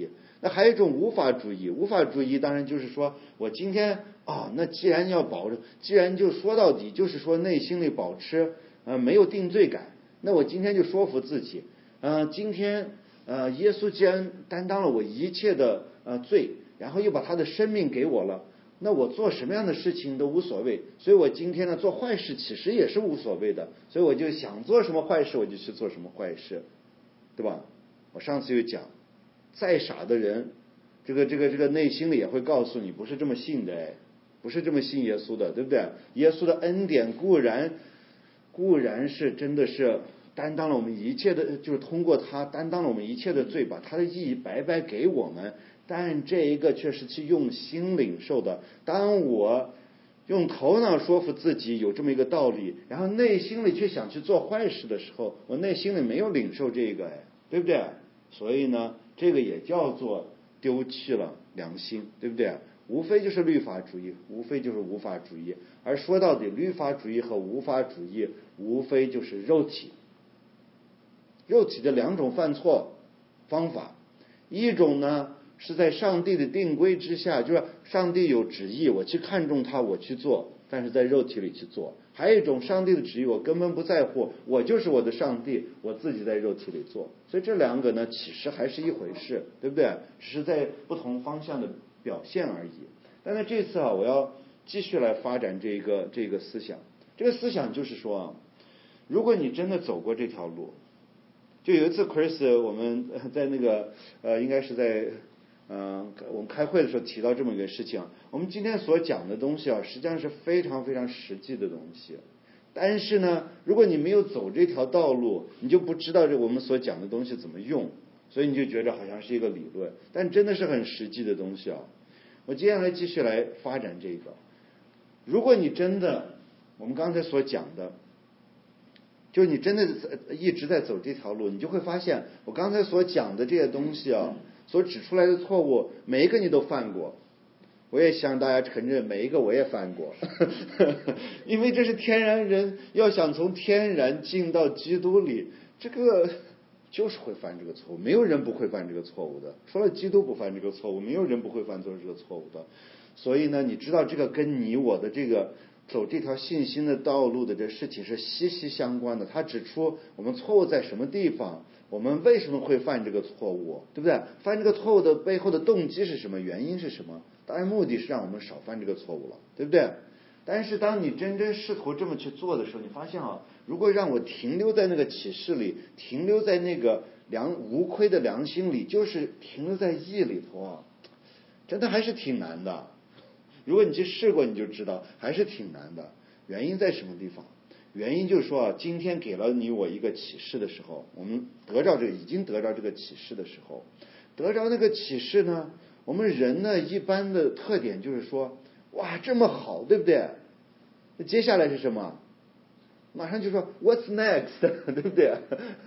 那还有一种无法主义，无法主义当然就是说我今天那既然就说到底就是说内心里保持没有定罪感，那我今天就说服自己，今天耶稣既然担当了我一切的罪，然后又把他的生命给我了，那我做什么样的事情都无所谓，所以我今天呢做坏事其实也是无所谓的，所以我就想做什么坏事我就去做什么坏事，对吧？我上次有讲，再傻的人，这个内心里也会告诉你不是这么信的，不是这么信耶稣的，对不对？耶稣的恩典固然是真的是担当了我们一切的，就是通过他担当了我们一切的罪，把他的意义白白给我们，但这一个却是去用心领受的。当我用头脑说服自己有这么一个道理，然后内心里却想去做坏事的时候，我内心里没有领受这个，对不对？所以呢，这个也叫做丢弃了良心，对不对？无非就是律法主义，无非就是无法主义。而说到底，律法主义和无法主义无非就是肉体的两种犯错方法。一种呢是在上帝的定规之下，就是上帝有旨意，我去看重它，我去做，但是在肉体里去做。还有一种上帝的旨意我根本不在乎，我就是我的上帝，我自己在肉体里做。所以这两个呢其实还是一回事，对不对？只是在不同方向的表现而已。但是这次我要继续来发展这个思想。这个思想就是说如果你真的走过这条路，就有一次 Chris 我们在那个应该是在我们开会的时候提到这么一个事情，我们今天所讲的东西实际上是非常非常实际的东西。但是呢，如果你没有走这条道路，你就不知道我们所讲的东西怎么用，所以你就觉得好像是一个理论，但真的是很实际的东西我接下来继续来发展这个。如果你真的我们刚才所讲的，就是你真的一直在走这条路，你就会发现我刚才所讲的这些东西所指出来的错误，每一个你都犯过。我也向大家承认，每一个我也犯过因为这是天然人要想从天然进到基督里，这个就是会犯这个错误，没有人不会犯这个错误的，除了基督不犯这个错误，没有人不会犯错这个错误的。所以呢，你知道这个跟你我的这个走这条信心的道路的这事情是息息相关的。他指出我们错误在什么地方，我们为什么会犯这个错误，对不对？犯这个错误的背后的动机是什么，原因是什么？当然目的是让我们少犯这个错误了，对不对？但是当你真正试图这么去做的时候，你发现如果让我停留在那个启示里，停留在那个无亏的良心里，就是停留在义里头真的还是挺难的。如果你去试过，你就知道还是挺难的。原因在什么地方？原因就是说今天给了你我一个启示的时候，我们已经得着这个启示的时候，得着那个启示呢，我们人呢一般的特点就是说，哇，这么好，对不对？那接下来是什么？马上就说 What's next 对不对？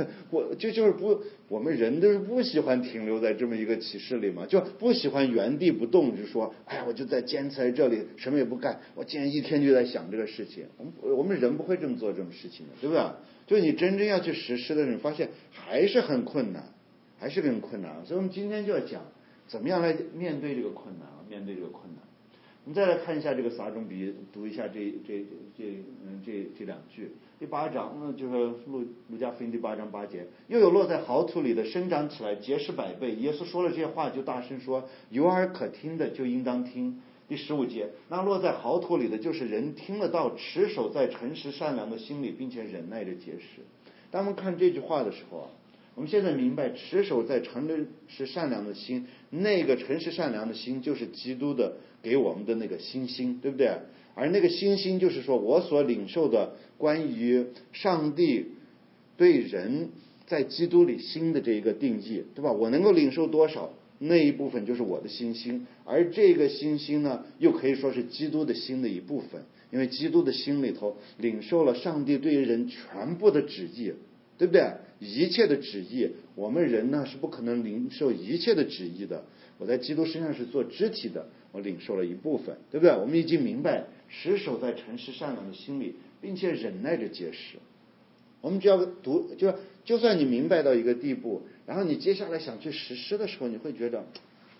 我们人都是不喜欢停留在这么一个启示里嘛，就不喜欢原地不动，就说我就在坚持在这里什么也不干，我今天一天就在想这个事情。我们人不会这么做这种事情的，对不对？就你真正要去实施的时候，发现还是很困难，所以我们今天就要讲怎么样来面对这个困难。我们再来看一下这个撒种比喻，读一下这两句。第8章就是路加福音第8章8节，又有落在好土里的，生长起来结实100倍。耶稣说了这些话，就大声说，有耳可听的就应当听。第15节，那落在好土里的，就是人听了道，持守在诚实善良的心里，并且忍耐着结实。当我们看这句话的时候我们现在明白，持守在诚实善良的心，那个诚实善良的心就是基督的给我们的那个新心，对不对？而那个新心就是说我所领受的关于上帝对人在基督里心的这一个定义，对吧？我能够领受多少，那一部分就是我的新心。而这个新心呢，又可以说是基督的心的一部分，因为基督的心里头领受了上帝对人全部的旨意，对不对？一切的旨意，我们人呢是不可能领受一切的旨意的。我在基督身上是做肢体的，我领受了一部分，对不对？我们已经明白，持守在诚实善良的心里，并且忍耐着结实。我们只要读，就算你明白到一个地步，然后你接下来想去实施的时候，你会觉得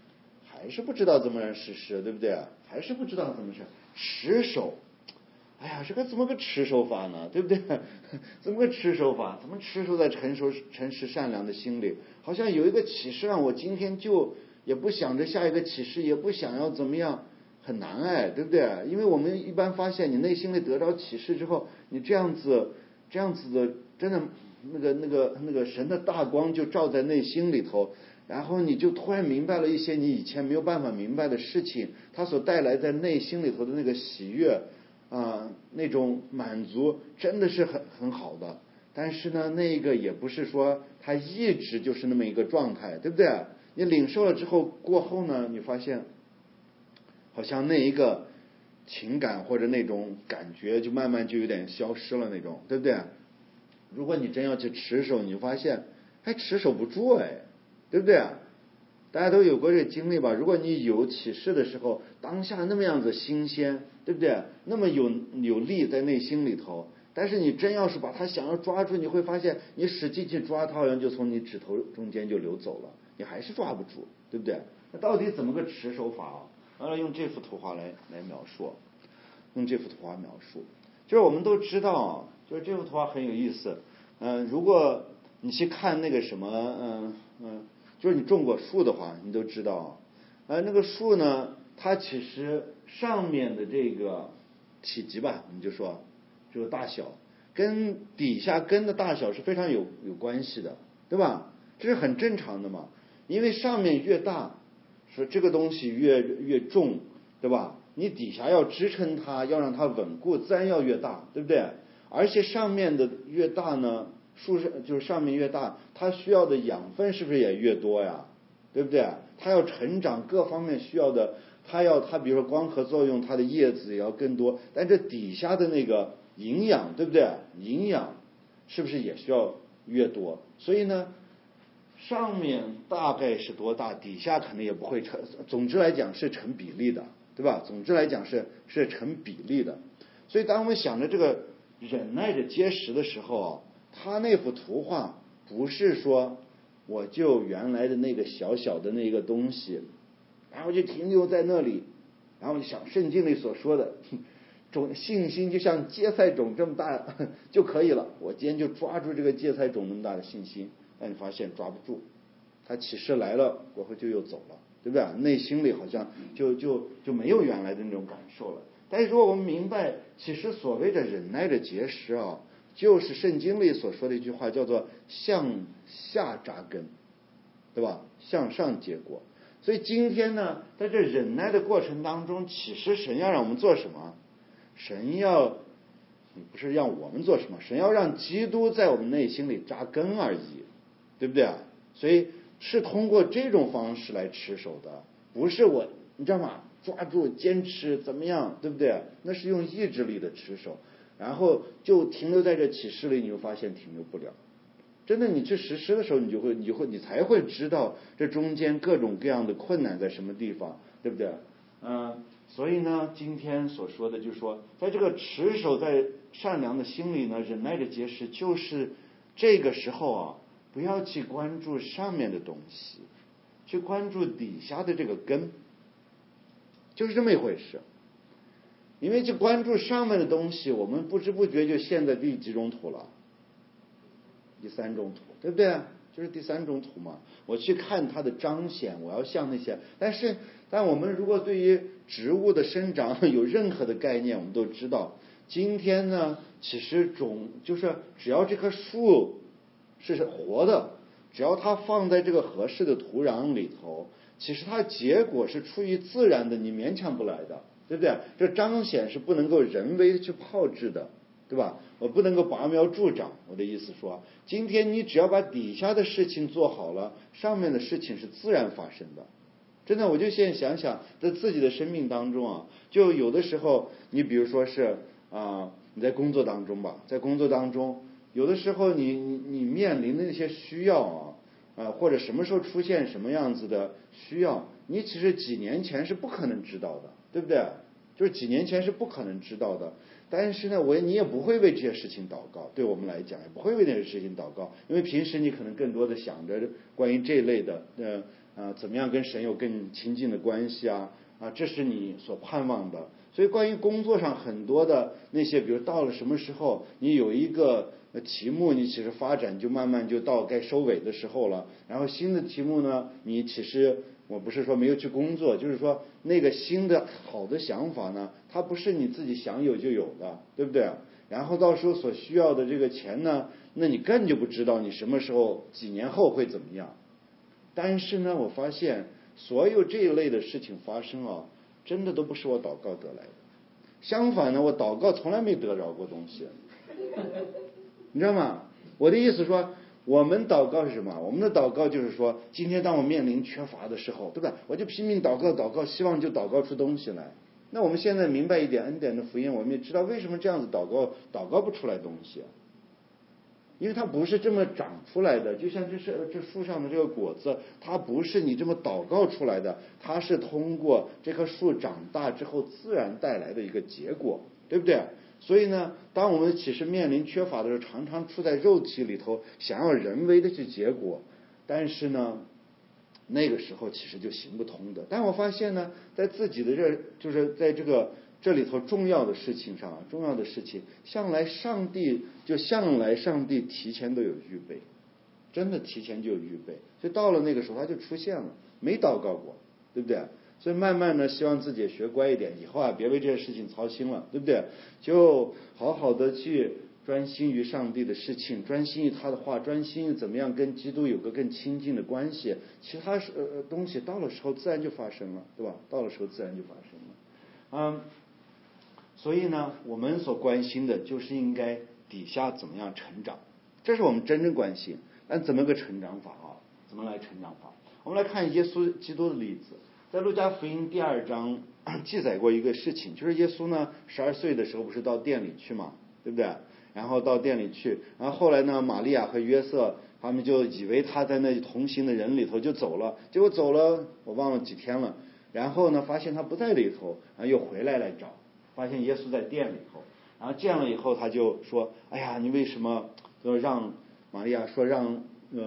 还是不知道怎么实施，对不对？还是不知道怎么持守。哎呀，这个怎么个持守法呢？对不对？怎么个持守法？怎么持守在诚实善良的心里？好像有一个启示让我今天就也不想着下一个启示，也不想要怎么样，很难哎，对不对？因为我们一般发现，你内心里得到启示之后，你这样子的，真的那个神的大光就照在内心里头，然后你就突然明白了一些你以前没有办法明白的事情，它所带来在内心里头的那个喜悦那种满足，真的是很好的。但是呢，那个也不是说它一直就是那么一个状态，对不对？你领受了之后过后呢，你发现好像那一个情感或者那种感觉就慢慢就有点消失了那种，对不对？如果你真要去持守，你就发现还持守不住哎，对不对？大家都有过这个经历吧？如果你有启示的时候，当下那么样子新鲜，对不对？那么有力在内心里头，但是你真要是把它想要抓住，你会发现你使劲去抓它，好像就从你指头中间就流走了，你还是抓不住，对不对？那到底怎么个持守法啊？完了，用这幅图画来描述，用这幅图画描述，就是我们都知道，就是这幅图画很有意思。如果你去看那个什么，就是你种过树的话，你都知道，那个树呢，它其实上面的这个体积吧，你就说这个大小，跟底下根的大小是非常有关系的，对吧？这是很正常的嘛，因为上面越大，说这个东西越重，对吧？你底下要支撑它，要让它稳固，自然要越大，对不对？而且上面的越大呢，树上就是上面越大，它需要的养分是不是也越多呀？对不对？它要成长各方面需要的，它比如说光合作用，它的叶子也要更多，但这底下的那个营养，对不对？营养是不是也需要越多？所以呢，上面大概是多大，底下可能也不会成，总之来讲是成比例的，对吧？总之来讲是成比例的。所以当我们想着这个忍耐着结实的时候，他那幅图画不是说我就原来的那个小小的那个东西，然后就停留在那里，然后想圣经里所说的信心就像芥菜种这么大就可以了，我今天就抓住这个芥菜种那么大的信心，但你发现抓不住，他启示来了过后就又走了，对不对？内心里好像就没有原来的那种感受了。但是如果我们明白，其实所谓的忍耐的结实就是圣经里所说的一句话，叫做向下扎根，对吧？向上结果。所以今天呢，在这忍耐的过程当中，其实神要让我们做什么？神要不是让我们做什么，神要让基督在我们内心里扎根而已，对不对？所以是通过这种方式来持守的，不是你知道吗？抓住坚持怎么样，对不对？那是用意志力的持守，然后就停留在这启示里，你就发现停留不了。真的，你去实施的时候，你才会知道这中间各种各样的困难在什么地方，对不对？所以呢，今天所说的就是说，在这个持守在善良的心里呢，忍耐的结实，就是这个时候不要去关注上面的东西，去关注底下的这个根，就是这么一回事。因为去关注上面的东西，我们不知不觉就陷在第几种土了？第三种土，对不对？就是第三种土嘛。我去看它的彰显，我要像那些，但我们如果对于植物的生长有任何的概念，我们都知道，今天呢，其实就是只要这棵树是活的，只要它放在这个合适的土壤里头，其实它结果是出于自然的，你勉强不来的，对不对？这彰显是不能够人为去炮制的，对吧？我不能够拔苗助长。我的意思说，今天你只要把底下的事情做好了，上面的事情是自然发生的。真的，我就现在想想，在自己的生命当中就有的时候，你比如说是你在工作当中吧，在工作当中，有的时候你面临的那些需要或者什么时候出现什么样子的需要，你其实几年前是不可能知道的，对不对？就是几年前是不可能知道的。但是呢，你也不会为这些事情祷告，对我们来讲也不会为这些事情祷告，因为平时你可能更多的想着关于这类的怎么样跟神有更亲近的关系啊，这是你所盼望的。所以关于工作上很多的那些，比如到了什么时候你有一个题目，你其实发展就慢慢就到该收尾的时候了。然后新的题目呢，你其实我不是说没有去工作，就是说那个新的好的想法呢，它不是你自己想有就有的，对不对？然后到时候所需要的这个钱呢，那你更就不知道你什么时候几年后会怎么样。但是呢，我发现所有这一类的事情发生啊，真的都不是我祷告得来的。相反呢，我祷告从来没得着过东西，你知道吗？我的意思说，我们祷告是什么？我们的祷告就是说，今天当我面临缺乏的时候，对吧？我就拼命祷告，希望就祷告出东西来。那我们现在明白一点恩典的福音，我们也知道为什么这样子祷告不出来东西。因为它不是这么长出来的，就像这树上的这个果子，它不是你这么祷告出来的，它是通过这棵树长大之后自然带来的一个结果，对不对？所以呢，当我们其实面临缺乏的时候，常常处在肉体里头，想要人为的去结果，但是呢，那个时候其实就行不通的。但我发现呢，在自己的就是在这里头重要的事情上，向来上帝提前都有预备，真的提前就有预备。所以到了那个时候，他就出现了，没祷告过，对不对？所以慢慢的希望自己也学乖一点，以后别为这些事情操心了，对不对？就好好的去专心于上帝的事情，专心于他的话，专心于怎么样跟基督有个更亲近的关系。其他东西到了时候自然就发生了，对吧？到了时候自然就发生了。所以呢，我们所关心的就是应该底下怎么样成长，这是我们真正关心。但怎么个成长法啊？怎么来成长法？我们来看耶稣基督的例子，在路加福音第2章记载过一个事情，就是耶稣呢12岁的时候不是到店里去嘛，对不对？然后到店里去，然后后来呢，玛利亚和约瑟他们就以为他在那同行的人里头就走了，结果走了我忘了几天了，然后呢发现他不在里头，然后又回来找，发现耶稣在店里头，然后见了以后他就说，哎呀，你为什么让玛利亚说让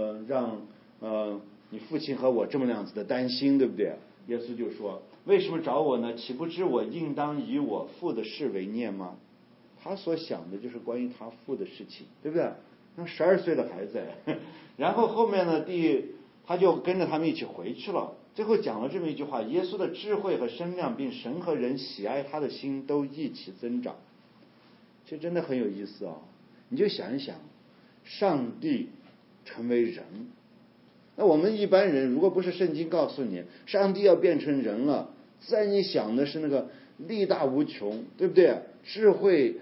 你父亲和我这么样子的担心，对不对？耶稣就说，为什么找我呢？岂不知我应当以我父的事为念吗？他所想的就是关于他父的事情，对不对？那12岁的孩子，然后后面呢，他就跟着他们一起回去了。最后讲了这么一句话：耶稣的智慧和身量，并神和人喜爱他的心都一起增长。其实真的很有意思啊！你就想一想，上帝成为人，那我们一般人如果不是圣经告诉你，上帝要变成人了，自然你想的是那个力大无穷，对不对？智慧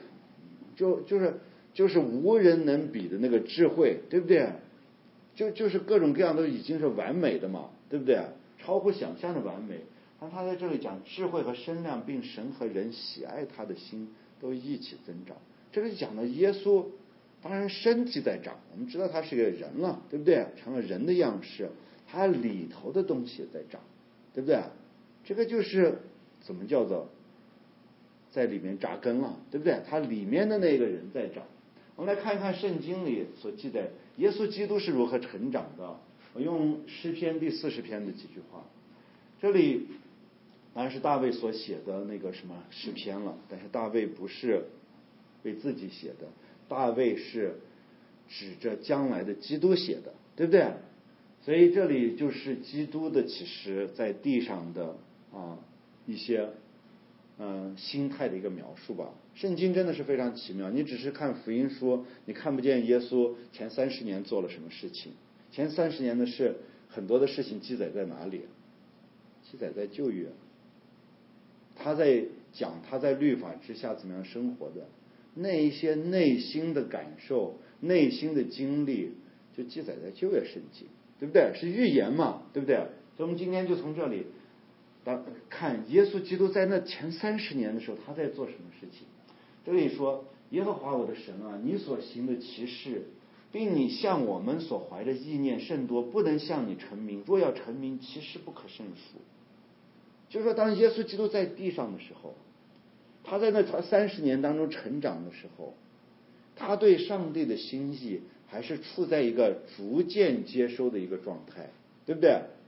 就是无人能比的那个智慧，对不对？就是各种各样都已经是完美的嘛，对不对？超乎想象的完美。但他在这里讲智慧和身量，并神和人喜爱他的心都一起增长。这个讲的耶稣，当然身体在长，我们知道他是个人了，对不对？成了人的样式，他里头的东西也在长，对不对？这个就是怎么叫做在里面扎根了，对不对？他里面的那个人在长。我们来看一看圣经里所记载耶稣基督是如何成长的。我用诗篇第40篇的几句话，这里当然是大卫所写的那个什么诗篇了，但是大卫不是为自己写的，大卫是指着将来的基督写的，对不对？所以这里就是基督的其实在地上的一些心态的一个描述吧。圣经真的是非常奇妙，你只是看福音书，你看不见耶稣前30年做了什么事情。前30年的事，很多的事情记载在哪里？记载在旧约。他在讲他在律法之下怎么样生活的那一些内心的感受、内心的经历，就记载在旧约圣经，对不对？是预言嘛，对不对？所以我们今天就从这里看耶稣基督在那前30年的时候他在做什么事情。这里说，耶和华我的神啊，你所行的奇事，并你向我们所怀的意念甚多，不能向你成名，若要成名，其实不可胜数。就是说，当耶稣基督在地上的时候，他在那30年当中成长的时候，他对上帝的心意还是处在一个逐渐接收的一个状态，对不对？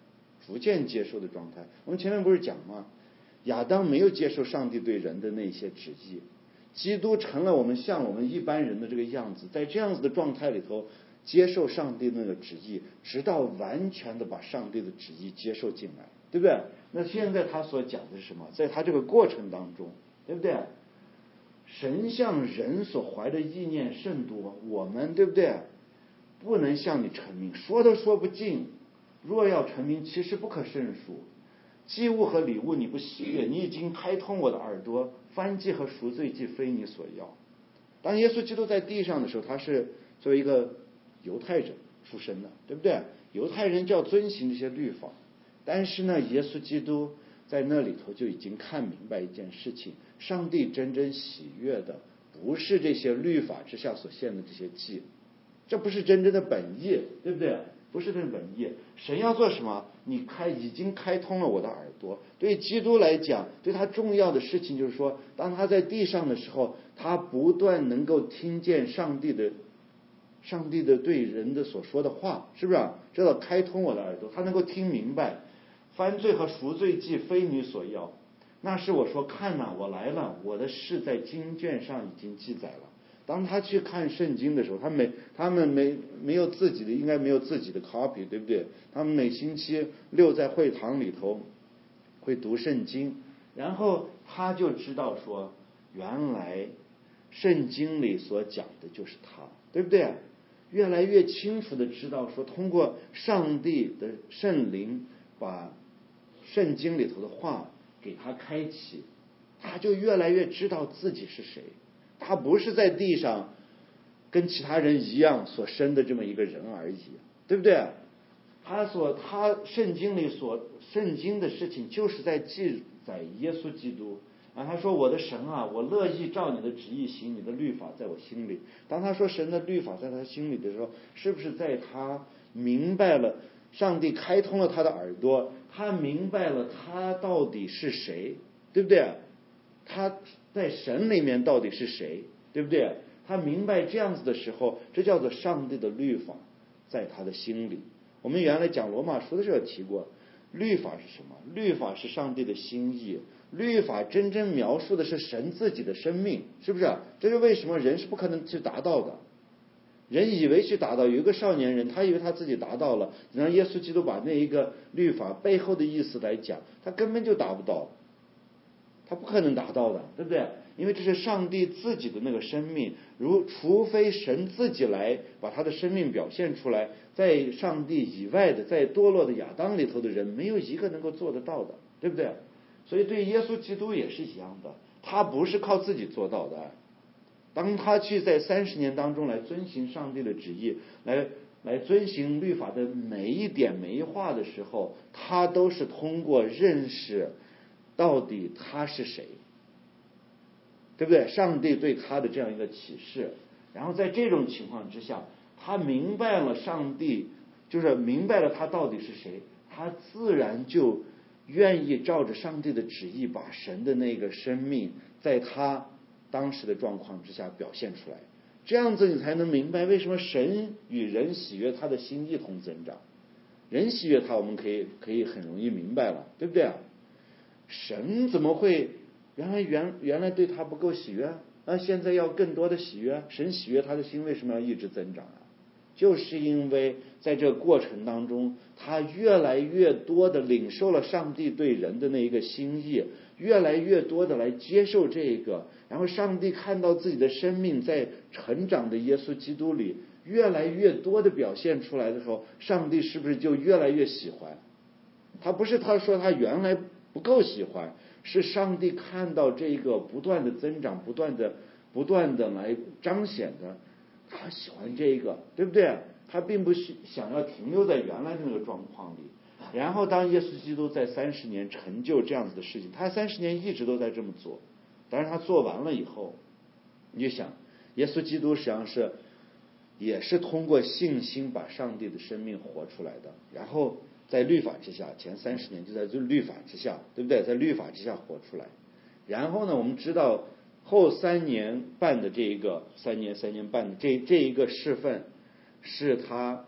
逐渐接受的状态。我们前面不是讲吗？亚当没有接受上帝对人的那些旨意，基督成了我们像我们一般人的这个样子，在这样子的状态里头接受上帝那个旨意，直到完全的把上帝的旨意接受进来，对不对？那现在他所讲的是什么？在他这个过程当中，对不对？神向人所怀的意念甚多，我们对不对？不能向你陈明，说都说不尽。若要陈明，其实不可胜数。祭物和礼物你不喜悦，你已经开通我的耳朵，燔祭和赎罪祭非你所要。当耶稣基督在地上的时候，他是作为一个犹太人出身的，对不对？犹太人就要遵行这些律法，但是呢，耶稣基督在那里头就已经看明白一件事情：上帝真正喜悦的不是这些律法之下所献的这些祭，这不是真正的本意，对不对？不是真正本意。神要做什么？你已经开通了我的耳朵。对基督来讲，对他重要的事情就是说，当他在地上的时候，他不断能够听见上帝的对人的所说的话，是不是？这叫开通我的耳朵，他能够听明白。犯罪和赎罪祭非你所要，那是我说看哪，我来了，我的事在经卷上已经记载了。当他去看圣经的时候，他们没有自己的，应该没有自己的 copy， 对不对？他们每星期六在会堂里头会读圣经，然后他就知道说，原来圣经里所讲的就是他，对不对？越来越清楚的知道说，通过上帝的圣灵把圣经里头的话给他开启，他就越来越知道自己是谁。他不是在地上跟其他人一样所生的这么一个人而已，对不对？他圣经的事情就是在记载耶稣基督啊。他说：“我的神啊，我乐意照你的旨意行，你的律法在我心里。”当他说神的律法在他心里的时候，是不是在他明白了上帝开通了他的耳朵，他明白了他到底是谁，对不对？他在神里面到底是谁，对不对？他明白这样子的时候，这叫做上帝的律法在他的心里。我们原来讲罗马书的时候提过，律法是什么？律法是上帝的心意，律法真正描述的是神自己的生命，是不是？这是为什么人是不可能去达到的。人以为去达到，有一个少年人，他以为他自己达到了，让耶稣基督把那一个律法背后的意思来讲，他根本就达不到，他不可能达到的，对不对？因为这是上帝自己的那个生命，除非神自己来把他的生命表现出来，在上帝以外的，在堕落的亚当里头的人，没有一个能够做得到的，对不对？所以对耶稣基督也是一样的，他不是靠自己做到的。当他去在30年当中来遵行上帝的旨意，来遵行律法的每一点每一画的时候，他都是通过认识到底他是谁，对不对？上帝对他的这样一个启示，然后在这种情况之下，他明白了上帝，就是明白了他到底是谁，他自然就愿意照着上帝的旨意，把神的那个生命在他当时的状况之下表现出来。这样子你才能明白为什么神与人喜悦他的心一同增长。人喜悦他，我们可以很容易明白了，对不对啊？神怎么会原来对他不够喜悦啊？现在要更多的喜悦？神喜悦他的心为什么要一直增长啊？就是因为在这个过程当中，他越来越多的领受了上帝对人的那一个心意，越来越多的来接受这个，然后上帝看到自己的生命在成长的耶稣基督里越来越多的表现出来的时候，上帝是不是就越来越喜欢他？不是他说他原来不够喜欢，是上帝看到这个不断的增长，不断的来彰显的，他喜欢这个，对不对？他并不想要停留在原来的那个状况里。然后当耶稣基督在30年成就这样子的事情，他30年一直都在这么做，但是他做完了以后，你就想耶稣基督实际上也是通过信心把上帝的生命活出来的，然后在律法之下，前30年就在律法之下，对不对？在律法之下活出来。然后呢，我们知道后3年半的这一个3年半的这一个侍奉，是他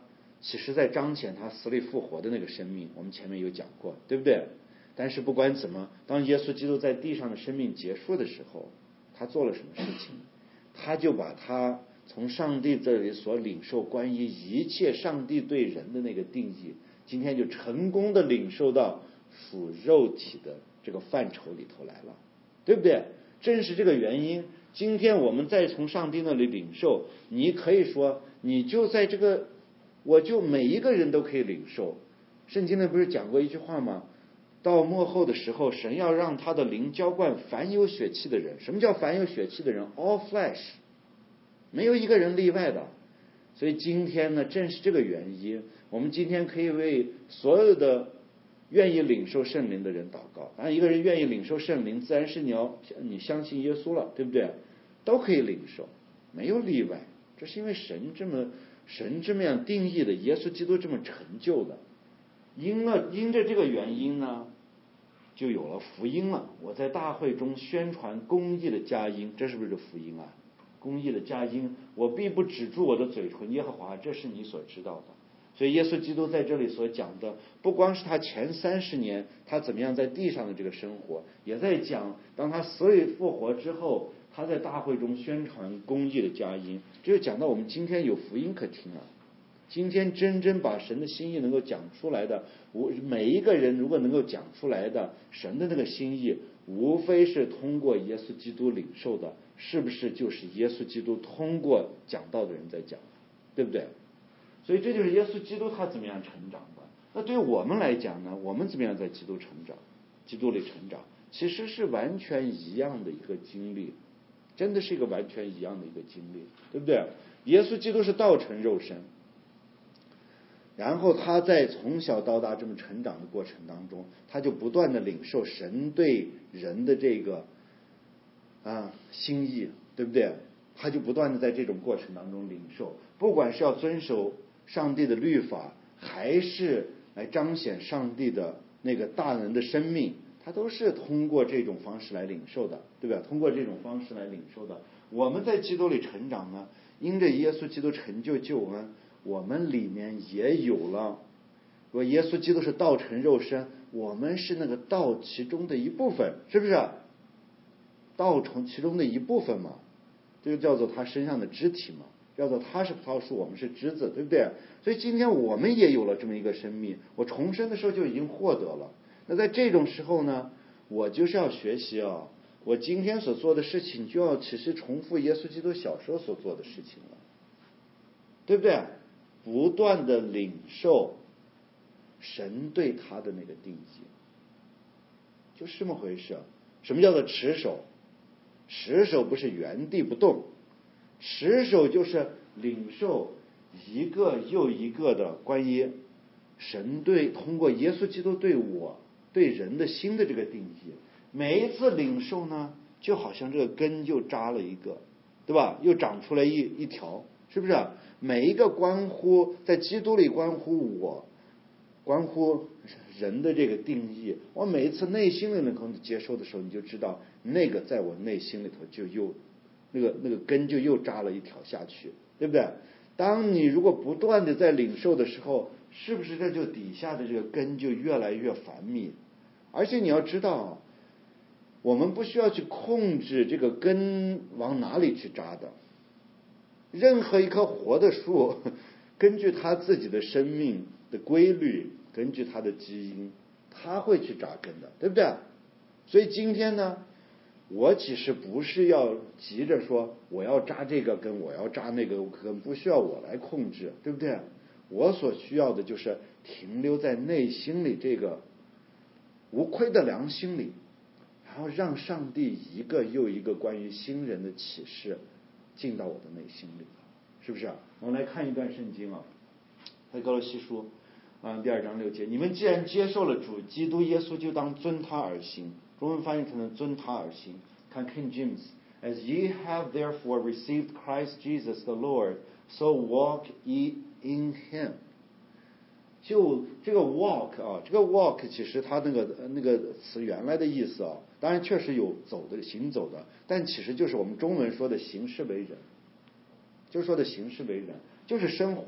其实在彰显他死里复活的那个生命，我们前面有讲过，对不对？但是不管怎么，当耶稣基督在地上的生命结束的时候，他做了什么事情？他就把他从上帝这里所领受关于一切上帝对人的那个定义，今天就成功的领受到属肉体的这个范畴里头来了，对不对？正是这个原因，今天我们再从上帝那里领受，你可以说你就在这个，我就每一个人都可以领受。圣经里不是讲过一句话吗？到末后的时候，神要让他的灵浇灌凡有血气的人。什么叫凡有血气的人？ All flesh， 没有一个人例外的。所以今天呢，正是这个原因，我们今天可以为所有的愿意领受圣灵的人祷告。当然一个人愿意领受圣灵，自然是你相信耶稣了，对不对？都可以领受，没有例外。这是因为神这么样定义的，耶稣基督这么成就的。因着这个原因呢，就有了福音了。我在大会中宣传公义的佳音，这是不是福音啊？公义的佳音，我必不止住我的嘴唇，耶和华，这是你所知道的。所以耶稣基督在这里所讲的，不光是他前30年他怎么样在地上的这个生活，也在讲当他死里复活之后，他在大会中宣传公义的佳音。这就讲到我们今天有福音可听了。今天真正把神的心意能够讲出来的，每一个人如果能够讲出来的神的那个心意，无非是通过耶稣基督领受的，是不是就是耶稣基督通过讲道的人在讲，对不对？所以这就是耶稣基督他怎么样成长的。那对我们来讲呢，我们怎么样在基督里成长，其实是完全一样的一个经历，真的是一个完全一样的一个经历，对不对？耶稣基督是道成肉身，然后他在从小到大这么成长的过程当中，他就不断的领受神对人的这个心意，对不对？他就不断的在这种过程当中领受，不管是要遵守上帝的律法，还是来彰显上帝的那个大能的生命，他都是通过这种方式来领受的，对吧？通过这种方式来领受的。我们在基督里成长呢，因着耶稣基督成就救恩，我们里面也有了，说耶稣基督是道成肉身，我们是那个道其中的一部分，是不是？道成其中的一部分嘛，这就叫做他身上的肢体嘛，叫做他是葡萄树，我们是枝子，对不对？所以今天我们也有了这么一个生命，我重生的时候就已经获得了。那在这种时候呢，我就是要学习我今天所做的事情就要其实重复耶稣基督小时候所做的事情了，对不对？不断的领受神对他的那个定义，就是这么回事。什么叫做持守？持守不是原地不动，持守就是领受一个又一个的关于神通过耶稣基督对人的心的这个定义。每一次领受呢，就好像这个根就扎了一个，对吧？又长出来一条，是不是？每一个关乎在基督里关乎人的这个定义，我每一次内心里能够接受的时候，你就知道那个在我内心里头就又那个根就又扎了一条下去，对不对？当你如果不断的在领受的时候，是不是这就底下的这个根就越来越繁密？而且你要知道，我们不需要去控制这个根往哪里去扎的。任何一棵活的树，根据它自己的生命的规律，根据它的基因，它会去扎根的，对不对？所以今天呢，我其实不是要急着说我要扎这个根，我要扎那个根，不需要我来控制，对不对？我所需要的就是停留在内心里这个无愧的良心里，然后让上帝一个又一个关于新人的启示进到我的内心里，是不是？我们来看一段圣经在哥罗西书第2章6节，你们既然接受了主基督耶稣，就当遵他而行。中文翻译成遵他而行。看 King James，As ye have therefore received Christ Jesus the Lord, so walk ye in him。就这个 walk 这个 walk 其实它那个词原来的意思当然确实有行走的，但其实就是我们中文说的行事为人，就是说的行事为人，就是生活。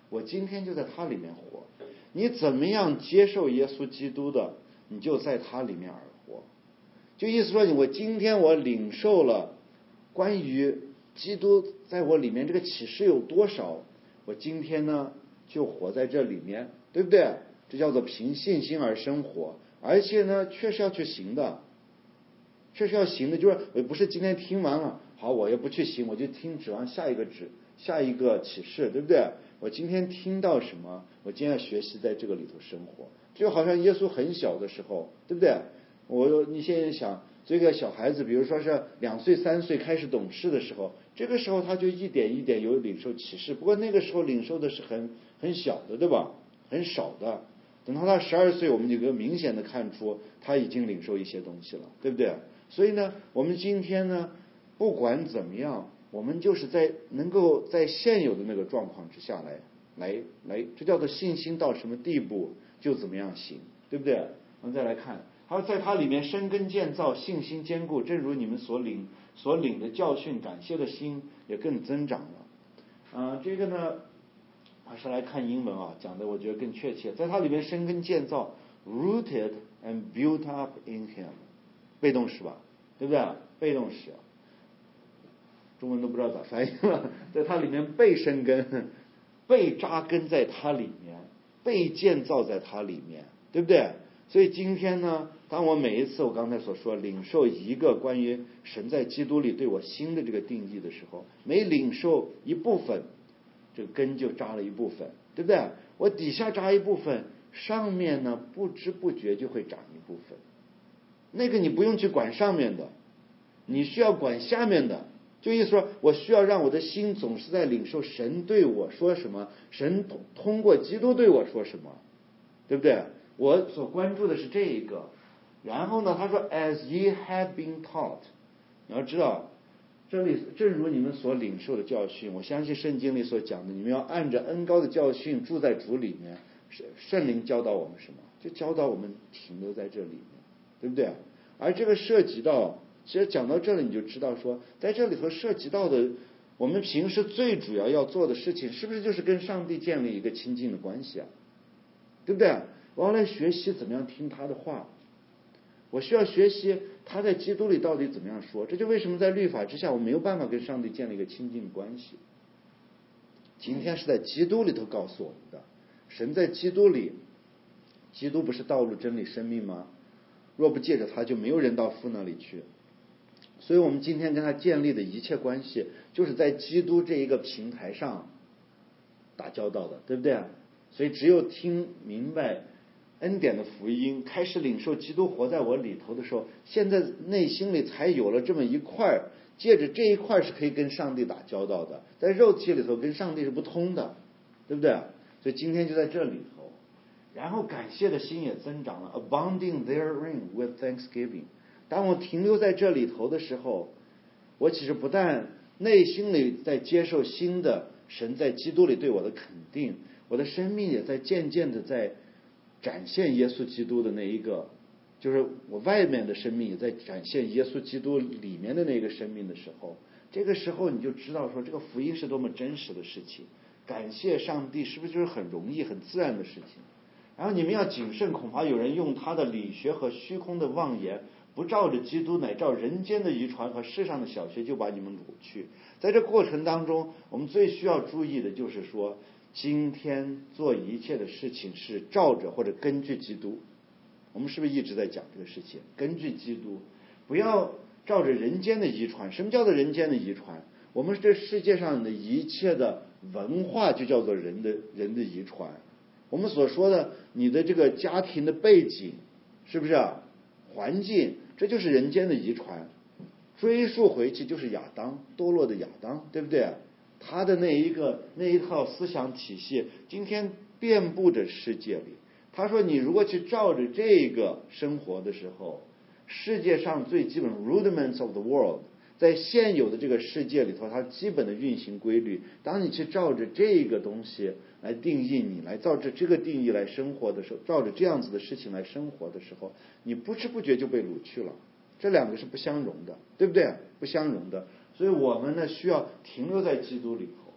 我今天就在他里面活。你怎么样接受耶稣基督的，你就在他里面而活。就意思说，我今天我领受了关于基督在我里面这个启示有多少，我今天呢就活在这里面，对不对？这叫做凭信心而生活，而且呢确实要去行的，确实要行的，就是我不是今天听完了，好，我也不去行，我就指望下一个启示，对不对？我今天听到什么，我今天要学习在这个里头生活。就好像耶稣很小的时候，对不对？你现在想，这个小孩子，比如说是2岁3岁开始懂事的时候，这个时候他就一点一点有领受启示，不过那个时候领受的是很小的，对吧？很少的。等到他12岁，我们就可以明显的看出他已经领受一些东西了，对不对？所以呢，我们今天呢，不管怎么样，我们就是能够在现有的那个状况之下来，这叫做信心到什么地步就怎么样行，对不对？我们再来看，他在他里面生根建造，信心坚固，正如你们所领的教训，感谢的心也更增长了。这个呢，还是来看英文啊，讲的我觉得更确切。在它里面生根建造 ，rooted and built up in Him， 被动式吧，对不对？被动式，中文都不知道咋翻译了。在它里面被生根，被扎根在它里面，被建造在它里面，对不对？所以今天呢，当我每一次我刚才所说领受一个关于神在基督里对我新的这个定义的时候，每领受一部分，这个根就扎了一部分，对不对？我底下扎一部分，上面呢不知不觉就会长一部分。那个你不用去管上面的，你需要管下面的。就意思说，我需要让我的心总是在领受神对我说什么，神通过基督对我说什么，对不对？我所关注的是这一个。然后呢，他说 as ye have been taught， 你要知道这里正如你们所领受的教训，我相信圣经里所讲的，你们要按着恩膏的教训住在主里面。圣灵教导我们什么？就教导我们停留在这里面，对不对？而这个涉及到，其实讲到这里你就知道说，在这里头涉及到的，我们平时最主要做的事情，是不是就是跟上帝建立一个亲近的关系啊？对不对？我要来学习怎么样听他的话，我需要学习他在基督里到底怎么样说。这就为什么在律法之下我没有办法跟上帝建立一个亲近的关系。今天是在基督里头告诉我们的，神在基督里，基督不是道路真理生命吗？若不借着他，就没有人到父那里去。所以我们今天跟他建立的一切关系，就是在基督这一个平台上打交道的，对不对？所以只有听明白恩典的福音，开始领受基督活在我里头的时候，现在内心里才有了这么一块，借着这一块是可以跟上帝打交道的，在肉体里头跟上帝是不通的，对不对？所以今天就在这里头，然后感谢的心也增长了 ，abounding therein with thanksgiving。当我停留在这里头的时候，我其实不但内心里在接受新的神在基督里对我的肯定，我的生命也在渐渐的在展现耶稣基督的那一个，就是我外面的生命也在展现耶稣基督里面的那个生命的时候，这个时候你就知道说这个福音是多么真实的事情。感谢上帝是不是就是很容易很自然的事情？然后你们要谨慎，恐怕有人用他的理学和虚空的妄言，不照着基督，乃照人间的遗传和世上的小学，就把你们掳去。在这过程当中，我们最需要注意的就是说，今天做一切的事情是照着或者根据基督。我们是不是一直在讲这个事情？根据基督，不要照着人间的遗传。什么叫做人间的遗传？我们这世界上的一切的文化就叫做人的遗传。我们所说的你的这个家庭的背景，是不是啊？环境，这就是人间的遗传。追溯回去就是亚当，堕落的亚当，对不对？他的那一套思想体系，今天遍布着世界里。他说，你如果去照着这个生活的时候，世界上最基本 rudiments of the world， 在现有的这个世界里头，它基本的运行规律，当你去照着这个东西来定义你，来照着这个定义来生活的时候，照着这样子的事情来生活的时候，你不知不觉就被掳去了。这两个是不相容的，对不对？不相容的。所以我们呢需要停留在基督里头，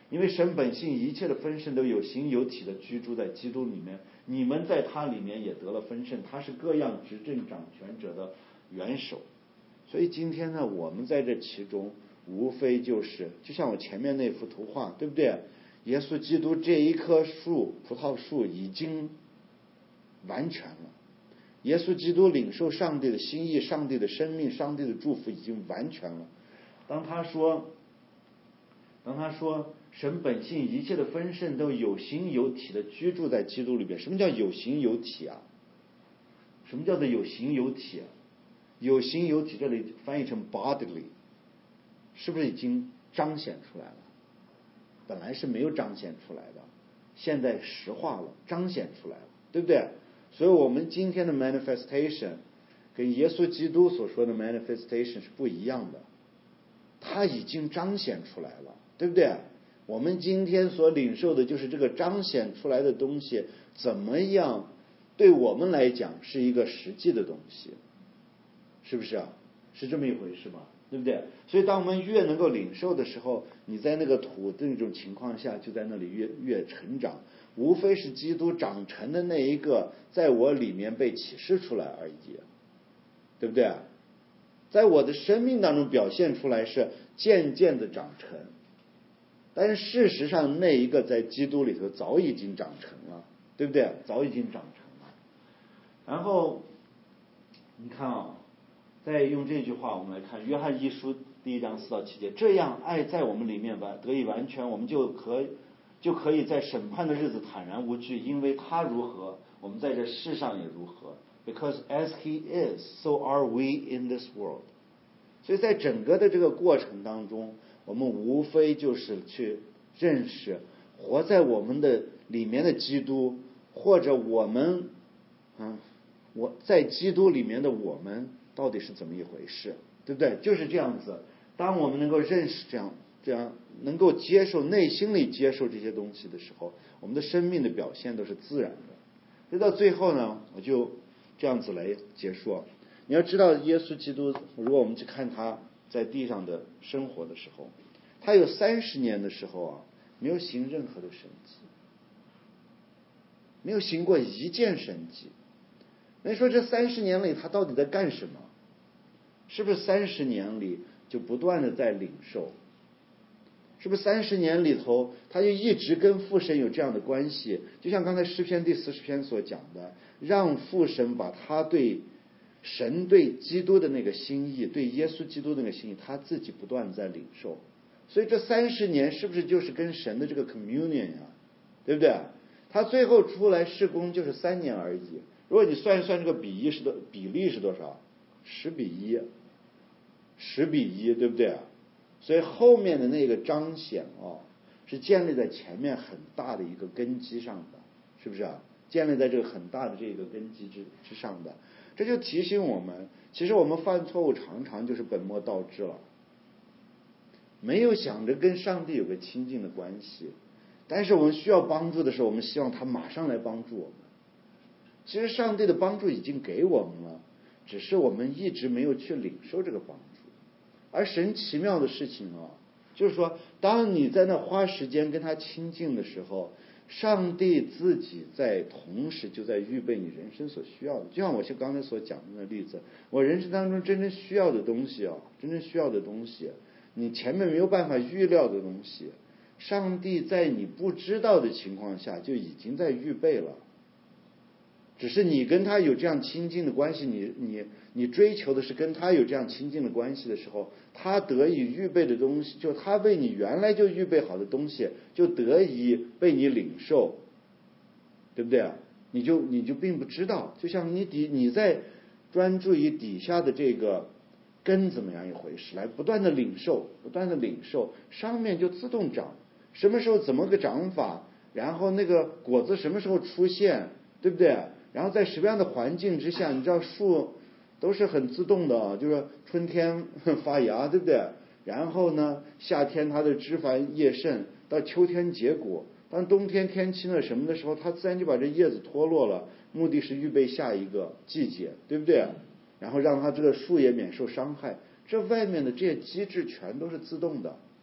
因为神本性一切的分盛都有形有体的居住在基督里面，你们在他里面也得了分盛，他是各样执政掌权者的元首。所以今天呢，我们在这其中无非就是就像我前面那幅图画，对不对？耶稣基督这一棵树，葡萄树已经完全了，耶稣基督领受上帝的心意，上帝的生命，上帝的祝福已经完全了。当他说神本性一切的丰盛都有形有体的居住在基督里边。什么叫有形有体啊？什么叫做有形有体啊？有形有体这里翻译成 bodily， 是不是已经彰显出来了？本来是没有彰显出来的，现在实化了，彰显出来了，对不对？所以我们今天的 manifestation 跟耶稣基督所说的 manifestation 是不一样的，它已经彰显出来了，对不对？我们今天所领受的就是这个彰显出来的东西怎么样对我们来讲是一个实际的东西，是不是啊？是这么一回事吗？对不对？所以当我们越能够领受的时候，你在那个土的那种情况下就在那里越成长，无非是基督长成的那一个在我里面被启示出来而已，对不对？在我的生命当中表现出来是渐渐的长成，但是事实上那一个在基督里头早已经长成了，对不对？早已经长成了。然后你看啊，再用这句话我们来看约翰一书1章4到7节，这样爱在我们里面得以完全，我们就可以在审判的日子坦然无惧，因为他如何，我们在这世上也如何。Because as he is, so are we in this world。 所以在整个的这个过程当中，我们无非就是去认识活在我们的里面的基督，或者我在基督里面的我们到底是怎么一回事，对不对？就是这样子。当我们能够认识这样能够接受，内心里接受这些东西的时候，我们的生命的表现都是自然的。所以到最后呢，我就这样子来结束。你要知道耶稣基督，如果我们去看他在地上的生活的时候，他有30年的时候啊，没有行任何的神迹，没有行过一件神迹。那你说这30年里他到底在干什么？是不是30年里就不断的在领受？是不是30年里头他就一直跟父神有这样的关系？就像刚才诗篇第40篇所讲的，让父神把他对神对基督的那个心意，对耶稣基督的那个心意，他自己不断在领受。所以这30年是不是就是跟神的这个 communion 啊，对不对？他最后出来事工就是3年而已。如果你算一算这个比例是多少？10:1，对不对？所以后面的那个彰显是建立在前面很大的一个根基上的，是不是啊？建立在这个很大的这个根基之上的。这就提醒我们，其实我们犯错误常常就是本末倒置了，没有想着跟上帝有个亲近的关系，但是我们需要帮助的时候，我们希望他马上来帮助我们。其实上帝的帮助已经给我们了，只是我们一直没有去领受这个帮助。而神奇妙的事情就是说当你在那花时间跟他亲近的时候，上帝自己在同时就在预备你人生所需要的。就像我刚才所讲的那个例子，我人生当中真正需要的东西你前面没有办法预料的东西，上帝在你不知道的情况下就已经在预备了。只是你跟他有这样亲近的关系，你追求的是跟他有这样亲近的关系的时候，他得以预备的东西，就他为你原来就预备好的东西，就得以被你领受，对不对啊？你就并不知道，就像你在专注于底下的这个根怎么样一回事，来不断的领受，上面就自动长，什么时候怎么个长法，然后那个果子什么时候出现，对不对？然后在什么样的环境之下，你知道树都是很自动的就是春天发芽，对不对？然后呢，夏天它的枝繁叶盛，到秋天结果，当冬天天气什么的时候，它自然就把这叶子脱落了，目的是预备下一个季节，对不对？然后让它这个树也免受伤害。这外面的这些机制全都是自动的，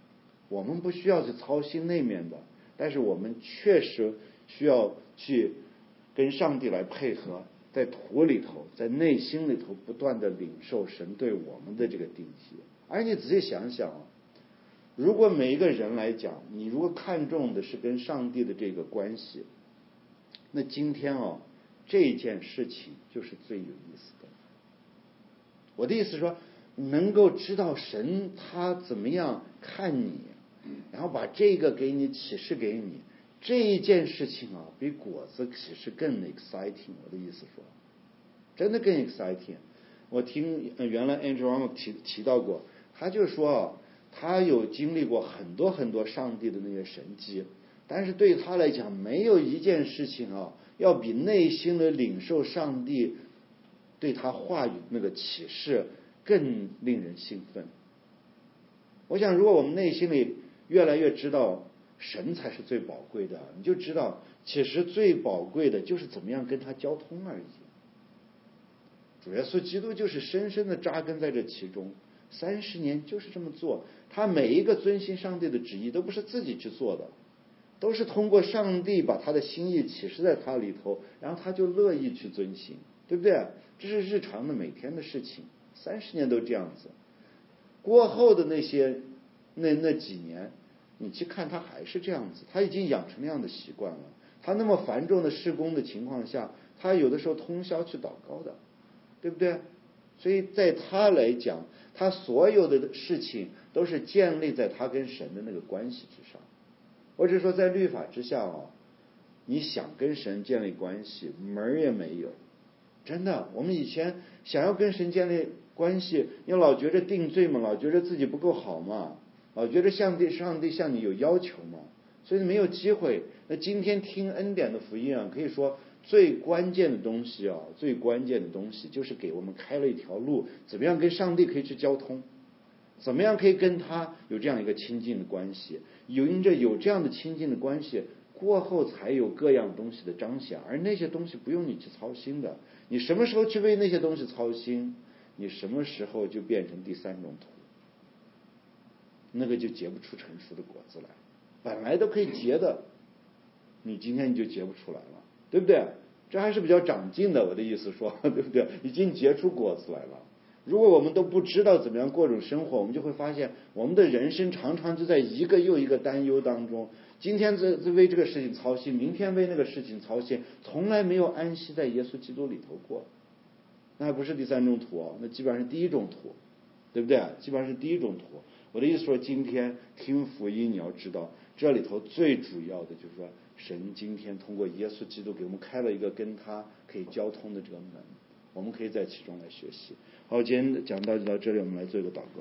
我们不需要去操心那面的，但是我们确实需要去跟上帝来配合，在土里头，在内心里头不断的领受神对我们的这个定义。而你仔细想想啊，如果每一个人来讲，你如果看重的是跟上帝的这个关系，那今天这件事情就是最有意思的。我的意思是说，能够知道神他怎么样看你，然后把这个给你启示给你，这一件事情比果子其实更 exciting。 我的意思说，真的更 exciting。 我听原来 Andrew Wommack 提到过，他就说他有经历过很多很多上帝的那些神迹，但是对他来讲，没有一件事情要比内心的领受上帝对他话语那个启示更令人兴奋。我想如果我们内心里越来越知道神才是最宝贵的，你就知道其实最宝贵的就是怎么样跟他交通而已。主耶稣基督就是深深的扎根在这其中，30年就是这么做。他每一个遵行上帝的旨意都不是自己去做的，都是通过上帝把他的心意启示在他里头，然后他就乐意去遵行，对不对？这是日常的每天的事情，30年都这样子。过后的那几年，你去看他还是这样子，他已经养成那样的习惯了。他那么繁重的事工的情况下，他有的时候通宵去祷告的，对不对？所以在他来讲，他所有的事情都是建立在他跟神的那个关系之上。或者说在律法之下你想跟神建立关系门儿也没有。真的，我们以前想要跟神建立关系，你老觉着定罪嘛，老觉着自己不够好嘛，老觉着上帝向你有要求嘛，所以没有机会。那今天听恩典的福音可以说最关键的东西就是给我们开了一条路，怎么样跟上帝可以去交通，怎么样可以跟他有这样一个亲近的关系，因着有这样的亲近的关系过后，才有各样东西的彰显，而那些东西不用你去操心的。你什么时候去为那些东西操心，你什么时候就变成第三种土，那个就结不出成熟的果子来。本来都可以结的，你今天你就结不出来了，对不对？这还是比较长进的，我的意思说，对不对？已经结出果子来了。如果我们都不知道怎么样过这种生活，我们就会发现我们的人生常常就在一个又一个担忧当中，今天在为这个事情操心，明天为那个事情操心，从来没有安息在耶稣基督里头过。那还不是第三种土那基本上是第一种土，对不对？基本上是第一种土。我的意思说，今天听福音，你要知道这里头最主要的就是说，神今天通过耶稣基督给我们开了一个跟他可以交通的这个门，我们可以在其中来学习。好，今天讲到就到这里，我们来做一个祷告。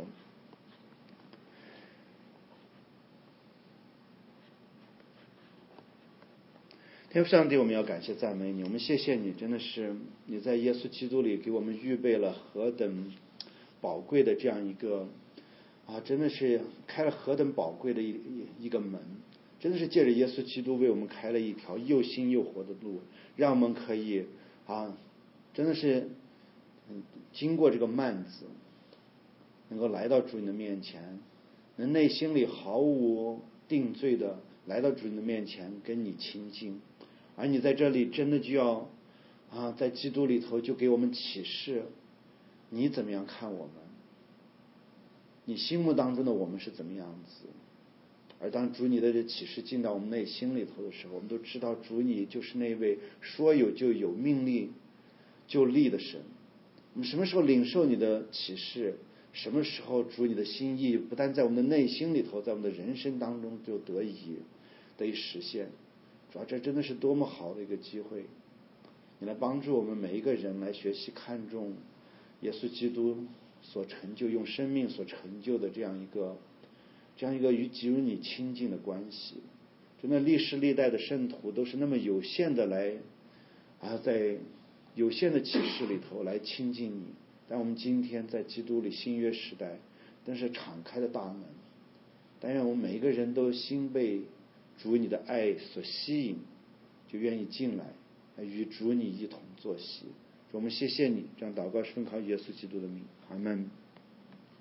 天父上帝，我们要感谢赞美你，我们谢谢你，真的是你在耶稣基督里给我们预备了何等宝贵的这样一个真的是开了何等宝贵的一个门，真的是借着耶稣基督为我们开了一条又新又活的路，让我们可以真的是经过这个幔子，能够来到主你的面前，能内心里毫无定罪的来到主你的面前跟你亲近。而你在这里真的就要在基督里头就给我们启示你怎么样看我们，你心目当中的我们是怎么样子。而当主你的这启示进到我们内心里头的时候，我们都知道主你就是那位说有就有，命立就立的神。我们什么时候领受你的启示，什么时候主你的心意不但在我们的内心里头，在我们的人生当中就得以实现。主要这真的是多么好的一个机会，你来帮助我们每一个人来学习看重耶稣基督所成就，用生命所成就的这样一个与你亲近的关系。真的历世历代的圣徒都是那么有限的来在有限的启示里头来亲近你，但我们今天在基督里新约时代真是敞开的大门。但愿我们每一个人都心被主你的爱所吸引，就愿意进来与主你一同作息。我们谢谢你，这样祷告是奉靠耶稣基督的名，阿们。